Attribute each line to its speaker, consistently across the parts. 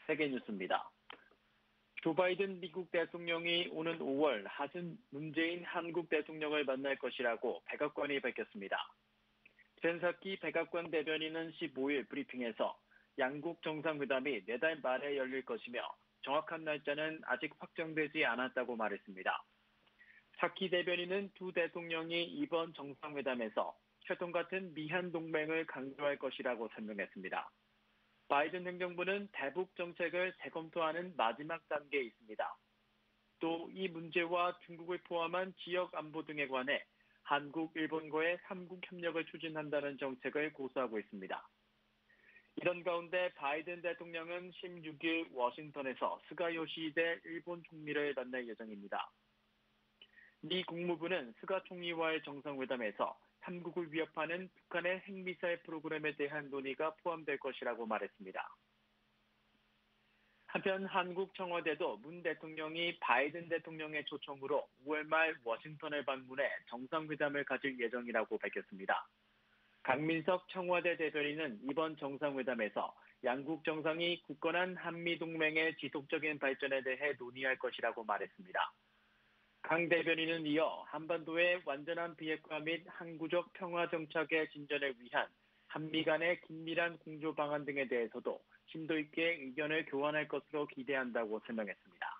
Speaker 1: 세계뉴스입니다. 조 바이든 미국 대통령이 오는 5월 하순 문재인 한국 대통령을 만날 것이라고 백악관이 밝혔습니다. 젠 사키 백악관 대변인은 15일 브리핑에서 양국 정상회담이 내달 말에 열릴 것이며 정확한 날짜는 아직 확정되지 않았다고 말했습니다. 사키 대변인은 두 대통령이 이번 정상회담에서 혈통 같은 미한 동맹을 강조할 것이라고 설명했습니다. 바이든 행정부는 대북 정책을 재검토하는 마지막 단계에 있습니다. 또 이 문제와 중국을 포함한 지역 안보 등에 관해 한국, 일본과의 3국 협력을 추진한다는 정책을 고수하고 있습니다. 이런 가운데 바이든 대통령은 16일 워싱턴에서 스가 요시히데 일본 총리를 만날 예정입니다. 미 국무부는 스가 총리와의 정상회담에서 3국을 위협하는 북한의 핵미사일 프로그램에 대한 논의가 포함될 것이라고 말했습니다. 한편 한국 청와대도 문 대통령이 바이든 대통령의 초청으로 5월 말 워싱턴을 방문해 정상회담을 가질 예정이라고 밝혔습니다. 강민석 청와대 대변인은 이번 정상회담에서 양국 정상이 굳건한 한미동맹의 지속적인 발전에 대해 논의할 것이라고 말했습니다. 강 대변인은 이어 한반도의 완전한 비핵화 및 항구적 평화 정착의 진전을 위한 한미 간의 긴밀한 공조 방안 등에 대해서도 심도 있게 의견을 교환할 것으로 기대한다고 설명했습니다.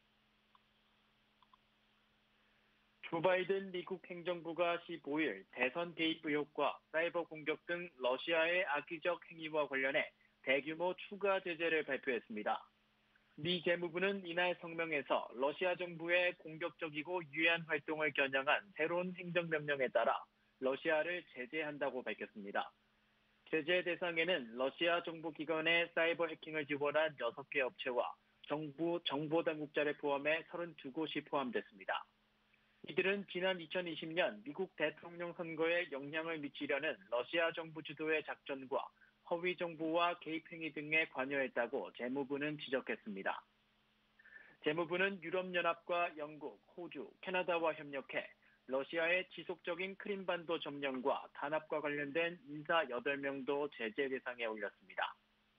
Speaker 1: 조 바이든 미국 행정부가 15일 대선 개입 의혹과 사이버 공격 등 러시아의 악의적 행위와 관련해 대규모 추가 제재를 발표했습니다. 미 재무부는 이날 성명에서 러시아 정부의 공격적이고 유해한 활동을 겨냥한 새로운 행정명령에 따라 러시아를 제재한다고 밝혔습니다. 제재 대상에는 러시아 정보기관의 사이버 해킹을 지원한 6개 업체와 정부 정보당국자를 포함해 32곳이 포함됐습니다. 이들은 지난 2020년 미국 대통령 선거에 영향을 미치려는 러시아 정부 주도의 작전과 허위 정보와 개입 행위 등에 관여했다고 재무부는 지적했습니다. 재무부는 유럽연합과 영국, 호주, 캐나다와 협력해 러시아의 지속적인 크림반도 점령과 탄압과 관련된 인사 8명도 제재 대상에 올렸습니다.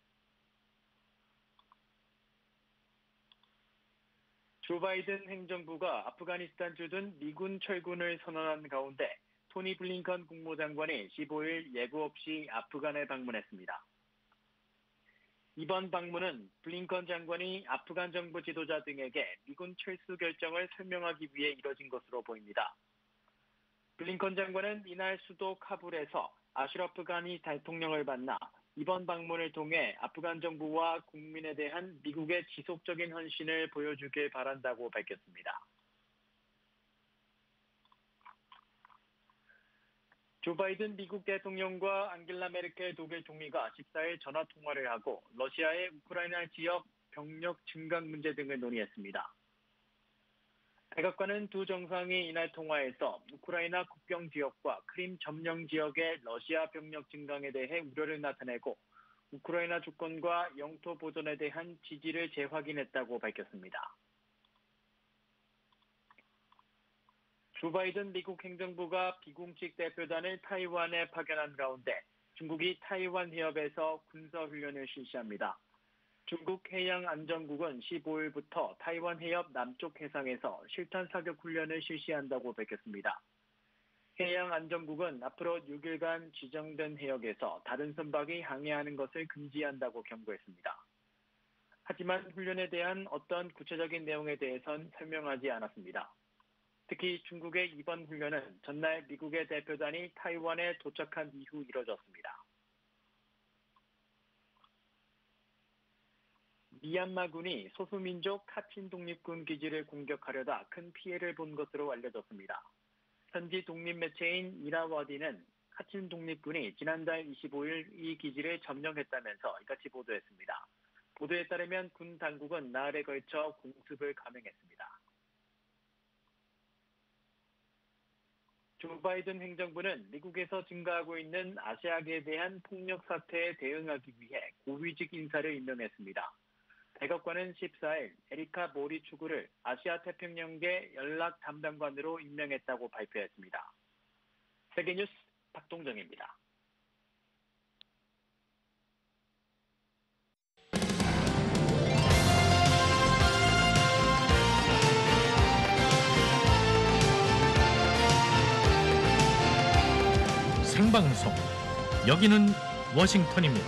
Speaker 1: 조 바이든 행정부가 아프가니스탄 주둔 미군 철군을 선언한 가운데 토니 블링컨 국무장관이 15일 예고 없이 아프간을 방문했습니다. 이번 방문은 블링컨 장관이 아프간 정부 지도자 등에게 미군 철수 결정을 설명하기 위해 이뤄진 것으로 보입니다. 블링컨 장관은 이날 수도 카불에서 아슈라프 가니 대통령을 만나 이번 방문을 통해 아프간 정부와 국민에 대한 미국의 지속적인 헌신을 보여주길 바란다고 밝혔습니다. 조 바이든 미국 대통령과 앙겔라 메르켈 독일 총리가 14일 전화통화를 하고 러시아의 우크라이나 지역 병력 증강 문제 등을 논의했습니다. 백악관은 두 정상이 이날 통화에서 우크라이나 국경 지역과 크림 점령 지역의 러시아 병력 증강에 대해 우려를 나타내고 우크라이나 주권과 영토 보존에 대한 지지를 재확인했다고 밝혔습니다. 조 바이든 미국 행정부가 비공식 대표단을 타이완에 파견한 가운데 중국이 타이완 해협에서 군사훈련을 실시합니다. 중국 해양안전국은 15일부터 타이완 해협 남쪽 해상에서 실탄 사격 훈련을 실시한다고 밝혔습니다. 해양안전국은 앞으로 6일간 지정된 해역에서 다른 선박이 항해하는 것을 금지한다고 경고했습니다. 하지만 훈련에 대한 어떤 구체적인 내용에 대해선 설명하지 않았습니다. 특히 중국의 이번 훈련은 전날 미국의 대표단이 타이완에 도착한 이후 이뤄졌습니다. 미얀마군이 소수민족 카친 독립군 기지를 공격하려다 큰 피해를 본 것으로 알려졌습니다. 현지 독립 매체인 이라와디는 카친 독립군이 지난달 25일 이 기지를 점령했다면서 이같이 보도했습니다. 보도에 따르면 군 당국은 나흘에 걸쳐 공습을 감행했습니다. 조 바이든 행정부는 미국에서 증가하고 있는 아시아계에 대한 폭력 사태에 대응하기 위해 고위직 인사를 임명했습니다. 백악관은 14일 에리카 모리추구를 아시아 태평양계 연락 담당관으로 임명했다고 발표했습니다. 세계뉴스 박동정입니다.
Speaker 2: 생방송. 여기는 워싱턴입니다.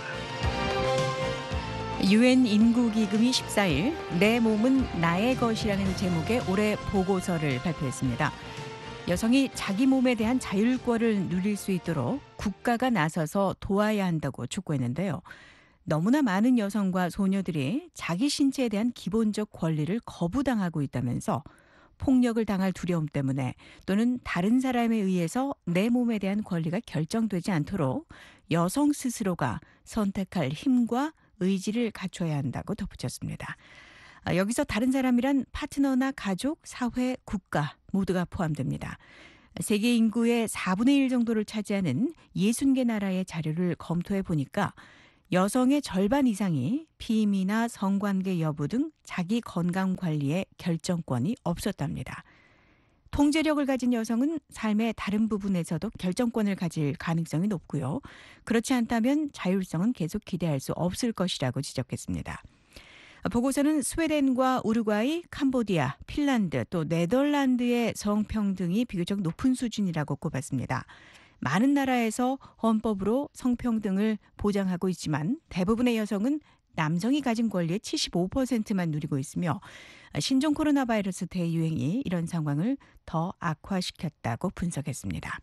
Speaker 3: 유엔 인구기금이 14일 내 몸은 나의 것이라는 제목의 올해 보고서를 발표했습니다. 여성이 자기 몸에 대한 자율권을 누릴 수 있도록 국가가 나서서 도와야 한다고 촉구했는데요. 너무나 많은 여성과 소녀들이 자기 신체에 대한 기본적 권리를 거부당하고 있다면서 폭력을 당할 두려움 때문에 또는 다른 사람에 의해서 내 몸에 대한 권리가 결정되지 않도록 여성 스스로가 선택할 힘과 의지를 갖춰야 한다고 덧붙였습니다. 여기서 다른 사람이란 파트너나 가족, 사회, 국가 모두가 포함됩니다. 세계 인구의 4분의 1 정도를 차지하는 60개 나라의 자료를 검토해 보니까 여성의 절반 이상이 피임이나 성관계 여부 등 자기 건강 관리에 결정권이 없었답니다. 통제력을 가진 여성은 삶의 다른 부분에서도 결정권을 가질 가능성이 높고요. 그렇지 않다면 자율성은 계속 기대할 수 없을 것이라고 지적했습니다. 보고서는 스웨덴과 우루과이, 캄보디아, 핀란드 또 네덜란드의 성평등이 비교적 높은 수준이라고 꼽았습니다. 많은 나라에서 헌법으로 성평등을 보장하고 있지만 대부분의 여성은 남성이 가진 권리의 75%만 누리고 있으며 신종 코로나 바이러스 대유행이 이런 상황을 더 악화시켰다고 분석했습니다.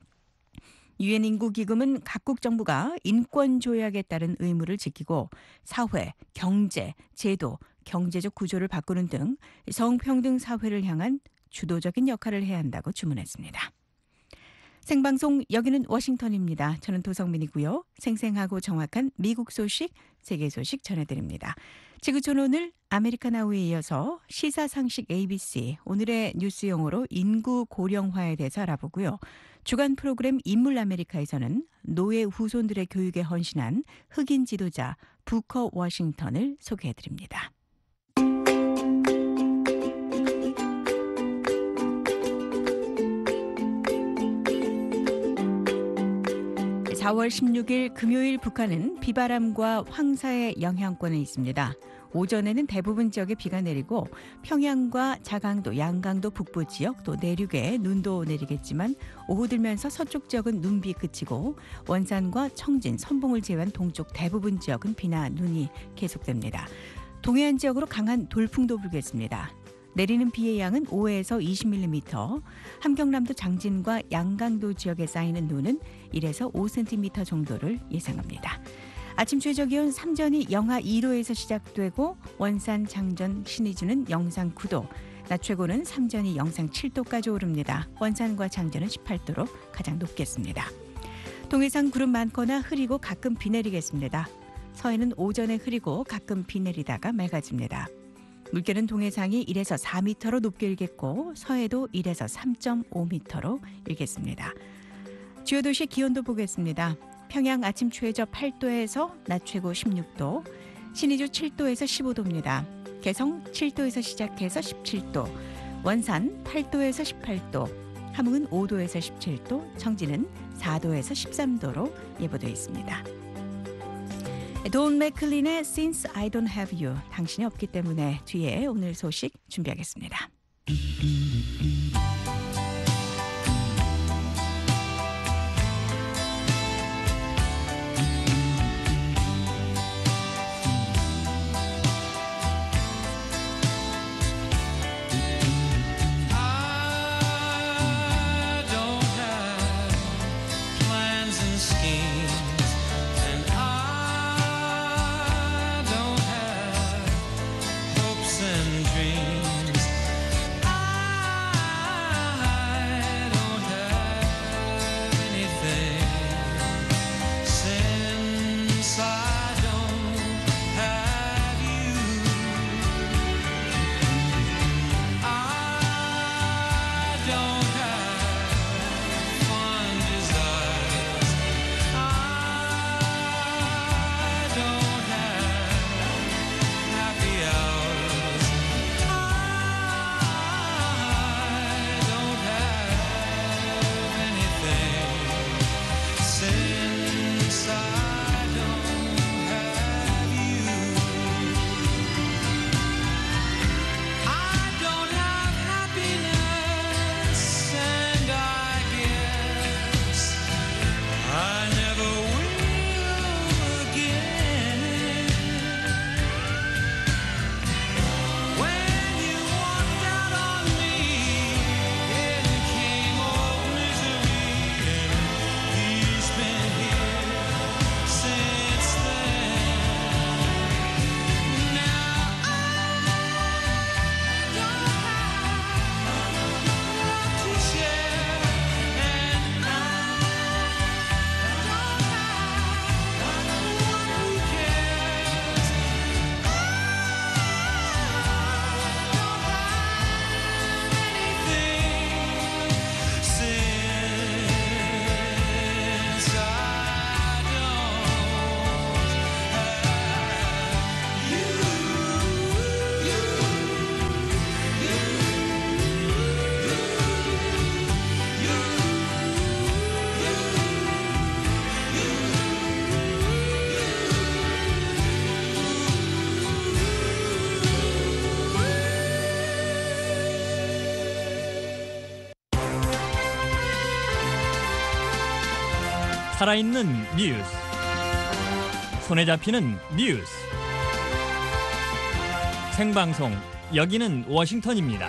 Speaker 3: 유엔 인구기금은 각국 정부가 인권 조약에 따른 의무를 지키고 사회, 경제, 제도, 경제적 구조를 바꾸는 등 성평등 사회를 향한 주도적인 역할을 해야 한다고 주문했습니다. 생방송 여기는 워싱턴입니다. 저는 도성민이고요. 생생하고 정확한 미국 소식, 세계 소식 전해드립니다. 지구촌 오늘 아메리카나우에 이어서 시사상식 ABC, 오늘의 뉴스 용어로 인구 고령화에 대해서 알아보고요. 주간 프로그램 인물 아메리카에서는 노예 후손들의 교육에 헌신한 흑인 지도자 부커 워싱턴을 소개해드립니다. 4월 16일 금요일 북한은 비바람과 황사의 영향권에 있습니다. 오전에는 대부분 지역에 비가 내리고 평양과 자강도, 양강도 북부 지역 또 내륙에 눈도 내리겠지만 오후 들면서 서쪽 지역은 눈비 그치고 원산과 청진, 선봉을 제외한 동쪽 대부분 지역은 비나 눈이 계속됩니다. 동해안 지역으로 강한 돌풍도 불겠습니다. 내리는 비의 양은 5에서 20mm, 함경남도 장진과 양강도 지역에 쌓이는 눈은 1에서 5cm 정도를 예상합니다. 아침 최저기온 삼전이 영하 2도에서 시작되고 원산, 장전, 신의주는 영상 9도, 낮 최고는 삼전이 영상 7도까지 오릅니다. 원산과 장전은 18도로 가장 높겠습니다. 동해상 구름 많거나 흐리고 가끔 비 내리겠습니다. 서해는 오전에 흐리고 가끔 비 내리다가 맑아집니다. 물결은 동해상이 1에서 4m로 높게 일겠고 서해도 1에서 3.5m로 일겠습니다. 주요 도시 기온도 보겠습니다. 평양 아침 최저 8도에서 낮 최고 16도, 신의주 7도에서 15도입니다. 개성 7도에서 시작해서 17도, 원산 8도에서 18도, 함흥은 5도에서 17도, 청진은 4도에서 13도로 예보되어 있습니다. 돈 맥클린의 Since I Don't Have You, 당신이 없기 때문에 뒤에 오늘 소식 준비하겠습니다.
Speaker 4: 살아있는 뉴스. 손에 잡히는 뉴스. 생방송, 여기는 워싱턴입니다.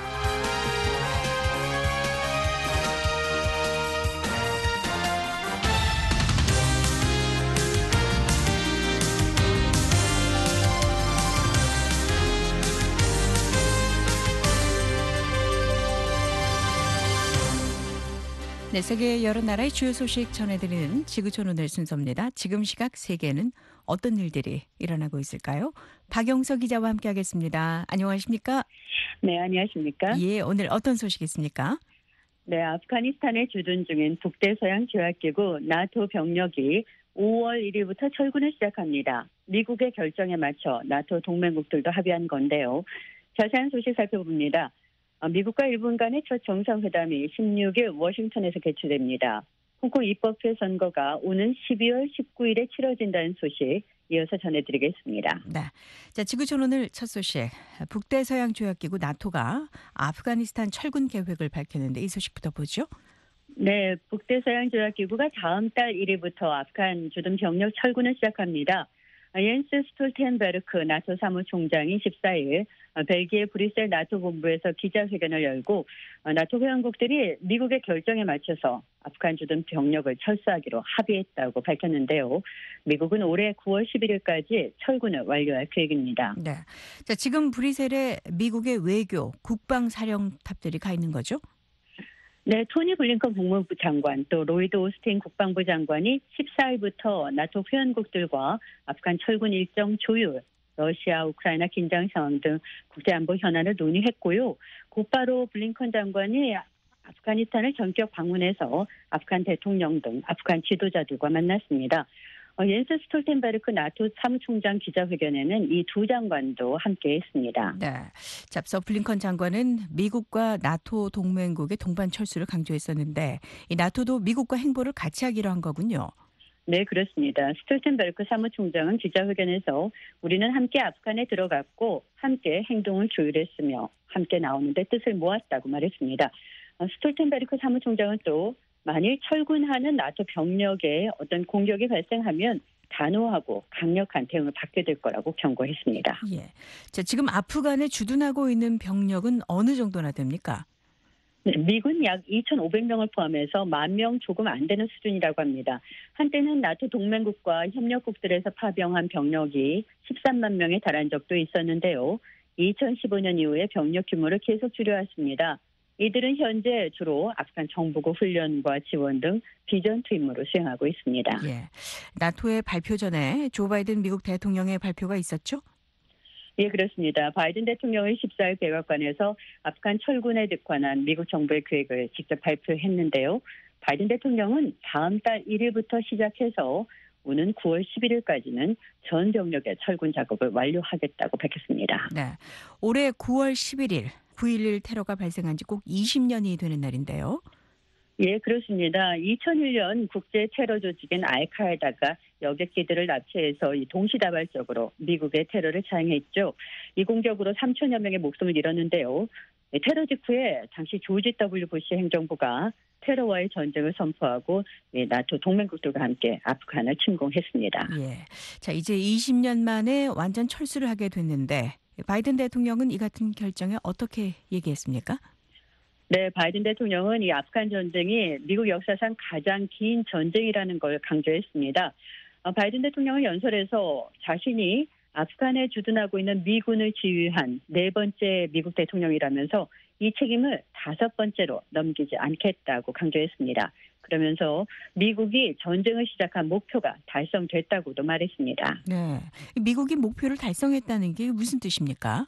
Speaker 3: 네, 세계 여러 나라의 주요 소식 전해드리는 지구촌 오늘 순서입니다. 지금 시각 세계는 어떤 일들이 일어나고 있을까요? 박영석 기자와 함께하겠습니다. 안녕하십니까?
Speaker 5: 네, 안녕하십니까?
Speaker 3: 예, 오늘 어떤 소식이 있습니까?
Speaker 5: 네, 아프가니스탄에 주둔 중인 북대서양 조약기구 나토 병력이 5월 1일부터 철군을 시작합니다. 미국의 결정에 맞춰 나토 동맹국들도 합의한 건데요. 자세한 소식 살펴봅니다. 미국과 일본 간의 첫 정상회담이 16일 워싱턴에서 개최됩니다. 홍콩 입법회 선거가 오는 12월 19일에 치러진다는 소식 이어서 전해드리겠습니다.
Speaker 3: 네, 자 지구촌 오늘 첫 소식. 북대서양 조약기구 나토가 아프가니스탄 철군 계획을 밝혔는데 이 소식부터 보죠.
Speaker 5: 네, 북대서양 조약기구가 다음 달 1일부터 아프간 주둔 병력 철군을 시작합니다. 옌스 스톨텐베르크 나토 사무총장이 14일 벨기에 브뤼셀 나토 본부에서 기자회견을 열고 나토 회원국들이 미국의 결정에 맞춰서 아프간 주둔 병력을 철수하기로 합의했다고 밝혔는데요. 미국은 올해 9월 11일까지 철군을 완료할 계획입니다.
Speaker 3: 네, 자 지금 브뤼셀에 미국의 외교, 국방사령탑들이 가 있는 거죠?
Speaker 5: 네, 토니 블링컨 국무부 장관 또 로이드 오스틴 국방부 장관이 14일부터 나토 회원국들과 아프간 철군 일정 조율, 러시아, 우크라이나 긴장 상황 등 국제안보 현안을 논의했고요. 곧바로 블링컨 장관이 아프가니스탄을 전격 방문해서 아프간 대통령 등 아프간 지도자들과 만났습니다. 옌스 스톨텐베르크 나토 사무총장 기자회견에는 이 두 장관도 함께했습니다.
Speaker 3: 네, 자, 앞서 블링컨 장관은 미국과 나토 동맹국의 동반 철수를 강조했었는데 이 나토도 미국과 행보를 같이 하기로 한 거군요.
Speaker 5: 네, 그렇습니다. 스톨텐베르크 사무총장은 기자회견에서 우리는 함께 아프간에 들어갔고 함께 행동을 조율했으며 함께 나오는 데 뜻을 모았다고 말했습니다. 스톨텐베르크 사무총장은 또 만일 철군하는 나토 병력에 어떤 공격이 발생하면 단호하고 강력한 대응을 받게 될 거라고 경고했습니다.
Speaker 3: 예, 자 지금 아프간에 주둔하고 있는 병력은 어느 정도나 됩니까?
Speaker 5: 네, 미군 약 2,500명을 포함해서 10,000명 조금 안 되는 수준이라고 합니다. 한때는 나토 동맹국과 협력국들에서 파병한 병력이 13만 명에 달한 적도 있었는데요. 2015년 이후에 병력 규모를 계속 줄여왔습니다. 이들은 현재 주로 아프간 정부고 훈련과 지원 등 비전투 임무를 수행하고 있습니다.
Speaker 3: 예, 나토의 발표 전에 조 바이든 미국 대통령의 발표가 있었죠?
Speaker 5: 예, 그렇습니다. 바이든 대통령이 14일 백악관에서 아프간 철군에 관한 미국 정부의 계획을 직접 발표했는데요. 바이든 대통령은 다음 달 1일부터 시작해서 오는 9월 11일까지는 전 병력의 철군 작업을 완료하겠다고 밝혔습니다.
Speaker 3: 네, 올해 9월 11일 9.11 테러가 발생한 지 꼭 20년이 되는 날인데요.
Speaker 5: 예, 그렇습니다. 2001년 국제 테러 조직인 알카에다가 여객기들을 납치해서 동시다발적으로 미국의 테러를 자행했죠. 이 공격으로 3천여 명의 목숨을 잃었는데요. 테러 직후에 당시 조지 W 부시 행정부가 테러와의 전쟁을 선포하고 나토 동맹국들과 함께 아프간을 침공했습니다.
Speaker 3: 예, 자 이제 20년 만에 완전 철수를 하게 됐는데 바이든 대통령은 이 같은 결정에 어떻게 얘기했습니까?
Speaker 5: 네, 바이든 대통령은 이 아프간 전쟁이 미국 역사상 가장 긴 전쟁이라는 걸 강조했습니다. 바이든 대통령은 연설에서 자신이 아프간에 주둔하고 있는 미군을 지휘한 네 번째 미국 대통령이라면서 이 책임을 5번째로 넘기지 않겠다고 강조했습니다. 그러면서 미국이 전쟁을 시작한 목표가 달성됐다고도 말했습니다.
Speaker 3: 네, 미국이 목표를 달성했다는 게 무슨 뜻입니까?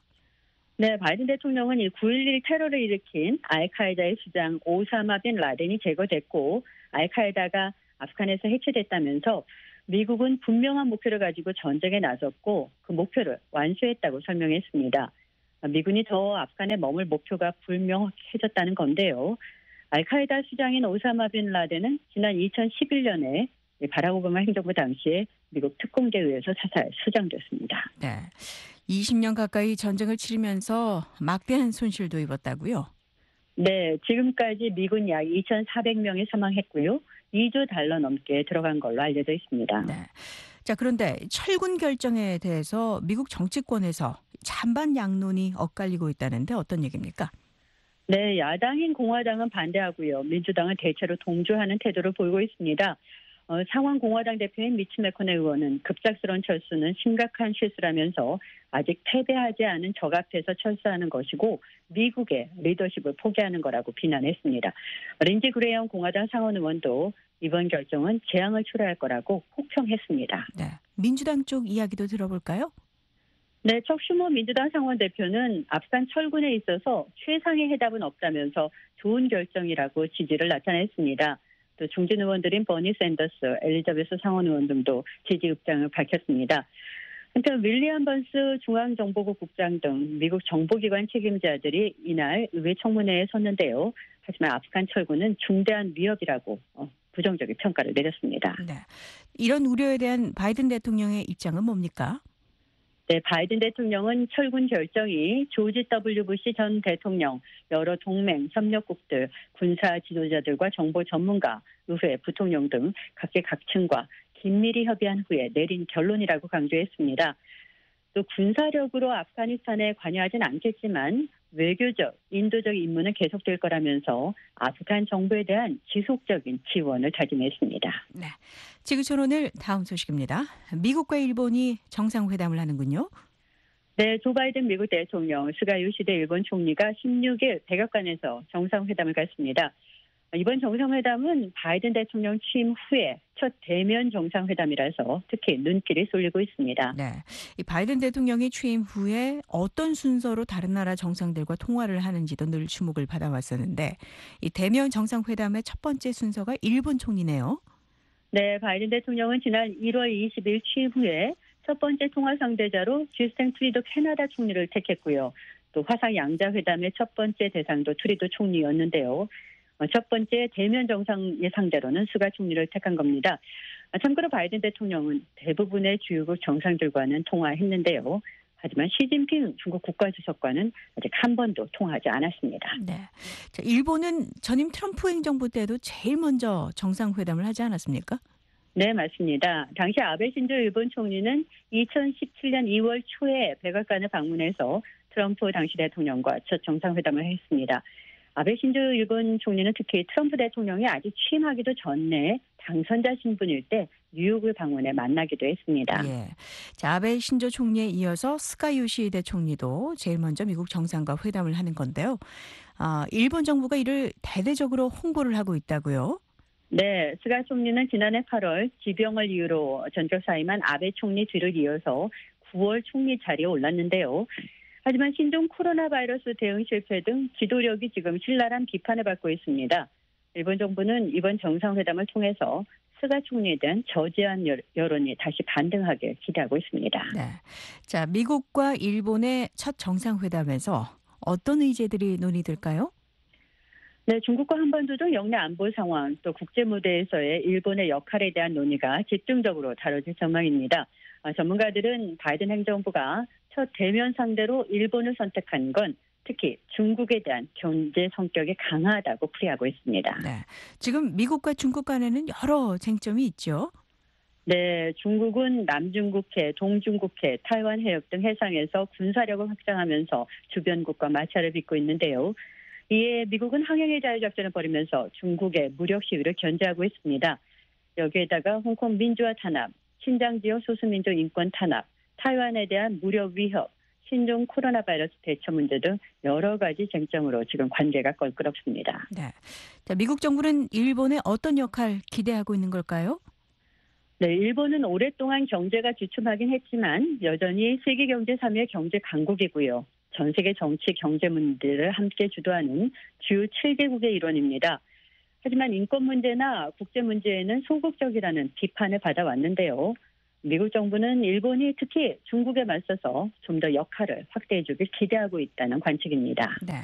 Speaker 5: 네, 바이든 대통령은 이 9.11 테러를 일으킨 알카에다의 수장 오사마 빈 라덴이 제거됐고 알카에다가 아프간에서 해체됐다면서 미국은 분명한 목표를 가지고 전쟁에 나섰고 그 목표를 완수했다고 설명했습니다. 미군이 더 아프간에 머물 목표가 불명확해졌다는 건데요. 알카에다 수장인 오사마 빈 라덴은 지난 2011년에 바락 오바마 행정부 당시에 미국 특공대에 의해서 사살 수장됐습니다.
Speaker 3: 네, 20년 가까이 전쟁을 치르면서 막대한 손실도 입었다고요?
Speaker 5: 네, 지금까지 미군 약 2,400명이 사망했고요. 2조 달러 넘게 들어간 걸로 알려져 있습니다.
Speaker 3: 네. 자, 그런데 철군 결정에 대해서 미국 정치권에서 찬반 양론이 엇갈리고 있다는데 어떤 얘기입니까?
Speaker 5: 네, 야당인 공화당은 반대하고요. 민주당은 대체로 동조하는 태도를 보이고 있습니다. 상원 공화당 대표인 미치 매코넬 의원은 급작스러운 철수는 심각한 실수라면서 아직 패배하지 않은 적 앞에서 철수하는 것이고 미국의 리더십을 포기하는 거라고 비난했습니다. 린지 그레이엄 공화당 상원 의원도 이번 결정은 재앙을 초래할 거라고 혹평했습니다.
Speaker 3: 네. 민주당 쪽 이야기도 들어볼까요?
Speaker 5: 네, 척 슈머 민주당 상원 대표는 아프간 철군에 있어서 최상의 해답은 없다면서 좋은 결정이라고 지지를 나타냈습니다. 또 중진 의원들인 버니 샌더스, 엘리자베스 상원 의원 등도 지지 입장을 밝혔습니다. 한편 윌리엄 번스 중앙정보국 국장 등 미국 정보기관 책임자들이 이날 의회 청문회에 섰는데요. 하지만 아프간 철군은 중대한 위협이라고 부정적인 평가를 내렸습니다.
Speaker 3: 네. 이런 우려에 대한 바이든 대통령의 입장은 뭡니까?
Speaker 5: 네, 바이든 대통령은 철군 결정이 조지 W. 부시 전 대통령, 여러 동맹, 협력국들, 군사 지도자들과 정보 전문가, 의회, 부통령 등 각계 각층과 긴밀히 협의한 후에 내린 결론이라고 강조했습니다. 또 군사력으로 아프가니스탄에 관여하진 않겠지만 외교적, 인도적 임무는 계속될 거라면서 아프간 정부에 대한 지속적인 지원을 다짐했습니다.
Speaker 3: 네. 지구촌 오늘 다음 소식입니다. 미국과 일본이 정상회담을 하는군요.
Speaker 5: 네, 조 바이든 미국 대통령, 스가 요시대 일본 총리가 16일 백악관에서 정상회담을 갖습니다. 이번 정상회담은 바이든 대통령 취임 후에 첫 대면 정상회담이라서 특히 눈길이 쏠리고 있습니다.
Speaker 3: 네, 이 바이든 대통령이 취임 후에 어떤 순서로 다른 나라 정상들과 통화를 하는지도 늘 주목을 받아왔었는데 이 대면 정상회담의 첫 번째 순서가 일본 총리네요.
Speaker 5: 네, 바이든 대통령은 지난 1월 20일 취임 후에 첫 번째 통화 상대자로 주스틴 트루도 캐나다 총리를 택했고요. 또 화상 양자회담의 첫 번째 대상도 트루도 총리였는데요. 첫 번째 대면 정상의 상대로는 스가 총리를 택한 겁니다. 참고로 바이든 대통령은 대부분의 주요국 정상들과는 통화했는데요. 하지만 시진핑 중국 국가주석과는 아직 한 번도 통화하지 않았습니다.
Speaker 3: 네, 자, 일본은 전임 트럼프 행정부 때도 제일 먼저 정상회담을 하지 않았습니까?
Speaker 5: 네, 맞습니다. 당시 아베 신조 일본 총리는 2017년 2월 초에 백악관을 방문해서 트럼프 당시 대통령과 첫 정상회담을 했습니다. 아베 신조 일본 총리는 특히 트럼프 대통령이 아직 취임하기도 전에 당선자 신분일 때 뉴욕을 방문해 만나기도 했습니다.
Speaker 3: 예. 자, 아베 신조 총리에 이어서 스가 요시히데 총리도 제일 먼저 미국 정상과 회담을 하는 건데요. 일본 정부가 이를 대대적으로 홍보를 하고 있다고요?
Speaker 5: 네, 스가 총리는 지난해 8월 지병을 이유로 전격 사임한 아베 총리 뒤를 이어서 9월 총리 자리에 올랐는데요. 하지만 신종 코로나 바이러스 대응 실패 등 지도력이 지금 신랄한 비판을 받고 있습니다. 일본 정부는 이번 정상회담을 통해서 스가 총리에 대한 저제한 여론이 다시 반등하길 기대하고 있습니다.
Speaker 3: 네. 자, 미국과 일본의 첫 정상회담에서 어떤 의제들이 논의될까요?
Speaker 5: 네, 중국과 한반도 등 영내 안보 상황 또 국제 무대에서의 일본의 역할에 대한 논의가 집중적으로 다뤄질 전망입니다. 전문가들은 바이든 행정부가 첫 대면 상대로 일본을 선택한 건 특히 중국에 대한 견제 성격이 강하다고 풀이하고 있습니다.
Speaker 3: 네. 지금 미국과 중국 간에는 여러 쟁점이 있죠.
Speaker 5: 네, 중국은 남중국해, 동중국해, 타이완 해역 등 해상에서 군사력을 확장하면서 주변국과 마찰을 빚고 있는데요. 이에 미국은 항해의 자유작전을 벌이면서 중국의 무력 시위를 견제하고 있습니다. 여기에다가 홍콩 민주화 탄압, 신장 지역 소수민족 인권 탄압, 타이완에 대한 무력 위협, 신종 코로나 바이러스 대처 문제 등 여러 가지 쟁점으로 지금 관계가 껄끄럽습니다.
Speaker 3: 네. 자, 미국 정부는 일본의 어떤 역할 기대하고 있는 걸까요?
Speaker 5: 네, 일본은 오랫동안 경제가 주춤하긴 했지만 여전히 세계 경제 3위의 경제 강국이고요. 전 세계 정치, 경제 문제를 함께 주도하는 주요 7개국의 일원입니다. 하지만 인권 문제나 국제 문제에는 소극적이라는 비판을 받아왔는데요. 미국 정부는 일본이 특히 중국에 맞서서 좀 더 역할을 확대해주길 기대하고 있다는 관측입니다.
Speaker 3: 네.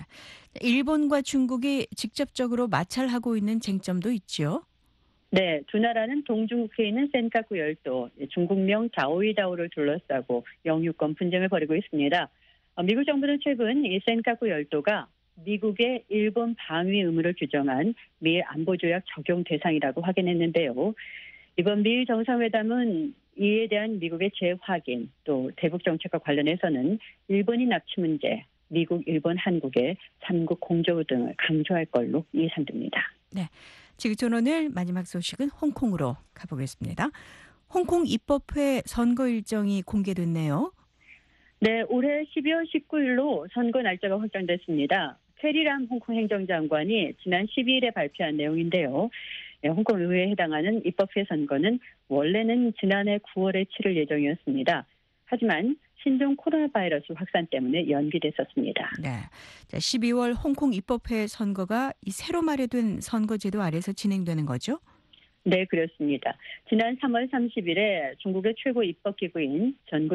Speaker 3: 일본과 중국이 직접적으로 마찰하고 있는 쟁점도 있죠.
Speaker 5: 네, 두 나라는 동중국해에 있는 센카쿠 열도, 중국명 자오이다오를 둘러싸고 영유권 분쟁을 벌이고 있습니다. 미국 정부는 최근 이 센카쿠 열도가 미국의 일본 방위 의무를 규정한 미일 안보조약 적용 대상이라고 확인했는데요. 이번 미일 정상회담은 이에 대한 미국의 재확인, 또 대북 정책과 관련해서는 일본인 납치 문제, 미국, 일본, 한국의 3국 공조 등을 강조할 걸로 예상됩니다.
Speaker 3: 네, 지구촌 오늘 마지막 소식은 홍콩으로 가보겠습니다. 홍콩 입법회 선거 일정이 공개됐네요.
Speaker 5: 네, 올해 12월 19일로 선거 날짜가 확정됐습니다. 캐리람 홍콩 행정장관이 지난 12일에 발표한 내용인데요. 네, 홍콩 의회에 해당하는 입법회 선거는 원래는 지난해 9월에 치를 예정이었습니다. 하지만 신종 코로나 바이러스 확산 때문에 연기됐었습니다.
Speaker 3: 네, 자, 12월 홍콩 입법회 선거가 이 새로 마련된 선거제도 아래서 진행되는 거죠?
Speaker 5: 네, 그렇습니다. 지난 3월 30일에 중국의 최고 입법기구인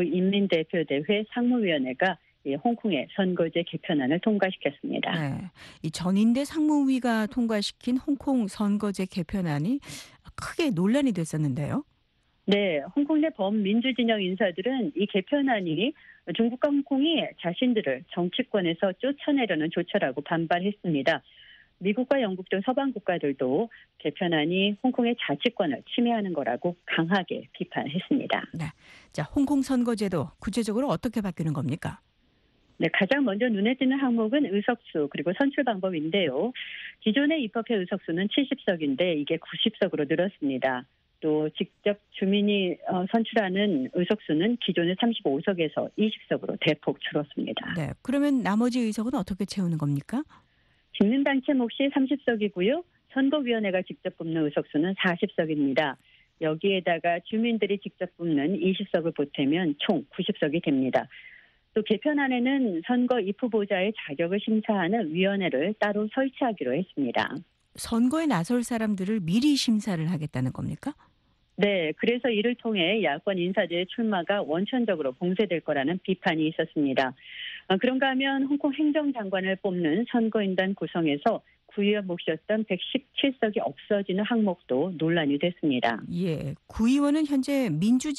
Speaker 5: 전국인민대표대회 상무위원회가 홍콩의 선거제 개편안을 통과시켰습니다.
Speaker 3: 네, 이 전인대 상무위가 통과시킨 홍콩 선거제 개편안이 크게 논란이 됐었는데요.
Speaker 5: 네, 홍콩 내 범민주진영 인사들은 이 개편안이 중국과 홍콩이 자신들을 정치권에서 쫓아내려는 조처라고 반발했습니다. 미국과 영국 등 서방 국가들도 개편안이 홍콩의 자치권을 침해하는 거라고 강하게 비판했습니다.
Speaker 3: 네, 자, 홍콩 선거제도 구체적으로 어떻게 바뀌는 겁니까?
Speaker 5: 네, 가장 먼저 눈에 띄는 항목은 의석수 그리고 선출 방법인데요. 기존의 입법회 의석수는 70석인데 이게 90석으로 늘었습니다. 또 직접 주민이 선출하는 의석수는 기존의 35석에서 20석으로 대폭 줄었습니다.
Speaker 3: 네, 그러면 나머지 의석은 어떻게 채우는 겁니까?
Speaker 5: 집민당체 몫이 30석이고요. 선거위원회가 직접 뽑는 의석수는 40석입니다. 여기에다가 주민들이 직접 뽑는 20석을 보태면 총 90석이 됩니다. 또 개편안에는 선거 입후보자의 자격을 심사하는 위원회를 따로 설치하기로 했습니다.
Speaker 3: 선거에 나설 사람들을 미리 심사를 하겠다는 겁니까?
Speaker 5: 네, 그래서 이를 통해 야권 인사들의 출마가 원천적으로 봉쇄될 거라는 비판이 있었습니다. 그런가 하면 홍콩 행정장관을 뽑는 선거인단 구성에서 구의원 몫이었던 117석이 없어지는 항목도 논란이 됐습니다.
Speaker 3: 예, 구의원은 현재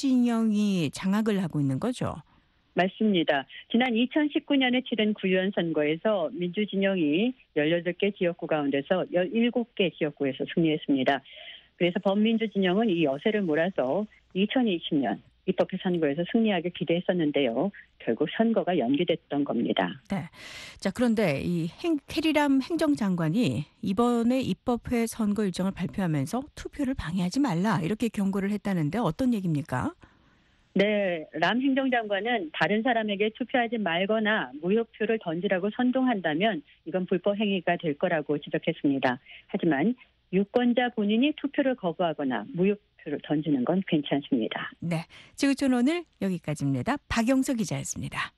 Speaker 3: 민주진영이 장악을 하고 있는 거죠?
Speaker 5: 맞습니다. 지난 2019년에 치른 구의원 선거에서 민주진영이 18개 지역구 가운데서 17개 지역구에서 승리했습니다. 그래서 범민주진영은 이 여세를 몰아서 2020년 입법회 선거에서 승리하길 기대했었는데요. 결국 선거가 연기됐던 겁니다.
Speaker 3: 네. 자, 그런데 이 캐리람 행정장관이 이번에 입법회 선거 일정을 발표하면서 투표를 방해하지 말라 이렇게 경고를 했다는데 어떤 얘기입니까?
Speaker 5: 네, 람 행정장관은 다른 사람에게 투표하지 말거나 무효표를 던지라고 선동한다면 이건 불법 행위가 될 거라고 지적했습니다. 하지만 유권자 본인이 투표를 거부하거나 무효표를 던지는 건 괜찮습니다.
Speaker 3: 네, 지구촌 오늘 여기까지입니다. 박영서 기자였습니다.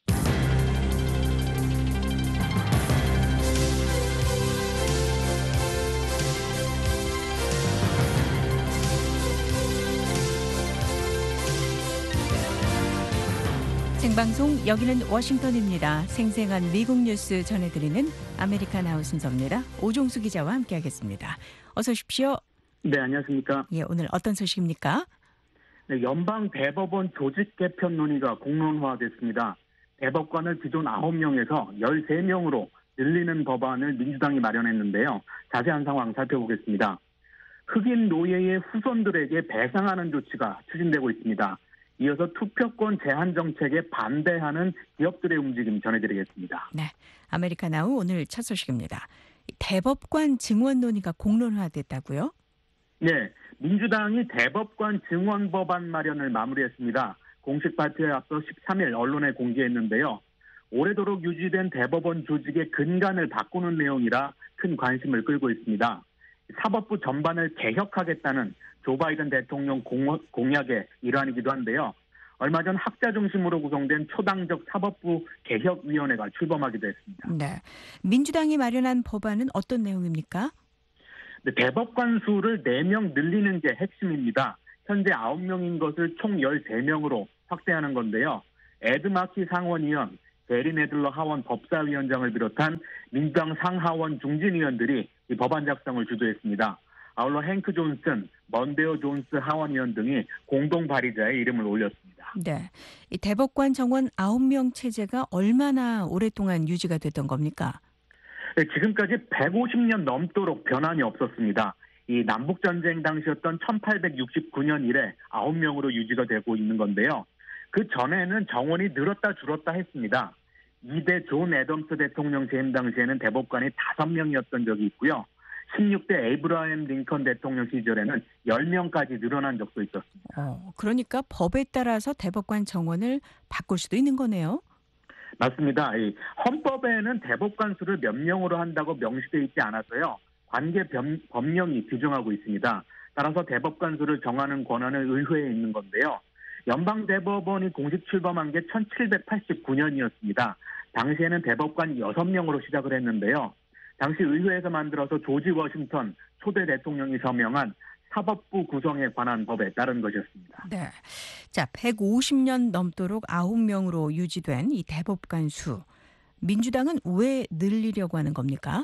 Speaker 3: 생방송 여기는 워싱턴입니다. 생생한 미국 뉴스 전해드리는 아메리칸 하우 순서입니다. 오종수 기자와 함께하겠습니다. 어서 오십시오.
Speaker 6: 네, 안녕하십니까.
Speaker 3: 예, 오늘 어떤 소식입니까?
Speaker 6: 네, 연방 대법원 조직 개편 논의가 공론화됐습니다. 대법관을 기존 9명에서 13명으로 늘리는 법안을 민주당이 마련했는데요. 자세한 상황 살펴보겠습니다. 흑인 노예의 후손들에게 배상하는 조치가 추진되고 있습니다. 이어서 투표권 제한 정책에 반대하는 기업들의 움직임 전해드리겠습니다.
Speaker 3: 네, 아메리칸 하우 오늘 첫 소식입니다. 대법관 증원 논의가 공론화됐다고요?
Speaker 6: 네, 민주당이 대법관 증원 법안 마련을 마무리했습니다. 공식 발표에 앞서 13일 언론에 공개했는데요. 오래도록 유지된 대법원 조직의 근간을 바꾸는 내용이라 큰 관심을 끌고 있습니다. 사법부 전반을 개혁하겠다는 조 바이든 대통령 공약의 일환이기도 한데요. 얼마 전 학자 중심으로 구성된 초당적 사법부 개혁위원회가 출범하기도 했습니다.
Speaker 3: 네, 민주당이 마련한 법안은 어떤 내용입니까?
Speaker 6: 네, 대법관 수를 4명 늘리는 게 핵심입니다. 현재 9명인 것을 총 13명으로 확대하는 건데요. 에드 마키 상원의원, 베리 네들러 하원 법사위원장을 비롯한 민주당 상하원 중진의원들이 이 법안 작성을 주도했습니다. 아울러 행크 존슨, 먼데오 존스 하원의원 등이 공동 발의자의 이름을 올렸습니다.
Speaker 3: 네, 이 대법관 정원 9명 체제가 얼마나 오랫동안 유지가 됐던 겁니까?
Speaker 6: 지금까지 150년 넘도록 변환이 없었습니다. 이 남북전쟁 당시였던 1869년 이래 9명으로 유지가 되고 있는 건데요. 그 전에는 정원이 늘었다 줄었다 했습니다. 2대 존 애덤스 대통령 재임 당시에는 대법관이 5명이었던 적이 있고요. 16대 에이브라임 링컨 대통령 시절에는 10명까지 늘어난 적도 있었습니다.
Speaker 3: 그러니까 법에 따라서 대법관 정원을 바꿀 수도 있는 거네요.
Speaker 6: 맞습니다. 이 헌법에는 대법관 수를 몇 명으로 한다고 명시되어 있지 않아서요. 관계 법령이 규정하고 있습니다. 따라서 대법관 수를 정하는 권한은 의회에 있는 건데요. 연방대법원이 공식 출범한 게 1789년이었습니다. 당시에는 대법관 6명으로 시작을 했는데요. 당시 의회에서 만들어서 조지 워싱턴 초대 대통령이 서명한 사법부 구성에 관한 법에 따른 것이었습니다.
Speaker 3: 네. 자, 150년 넘도록 9명으로 유지된 이 대법관 수. 민주당은 왜 늘리려고 하는 겁니까?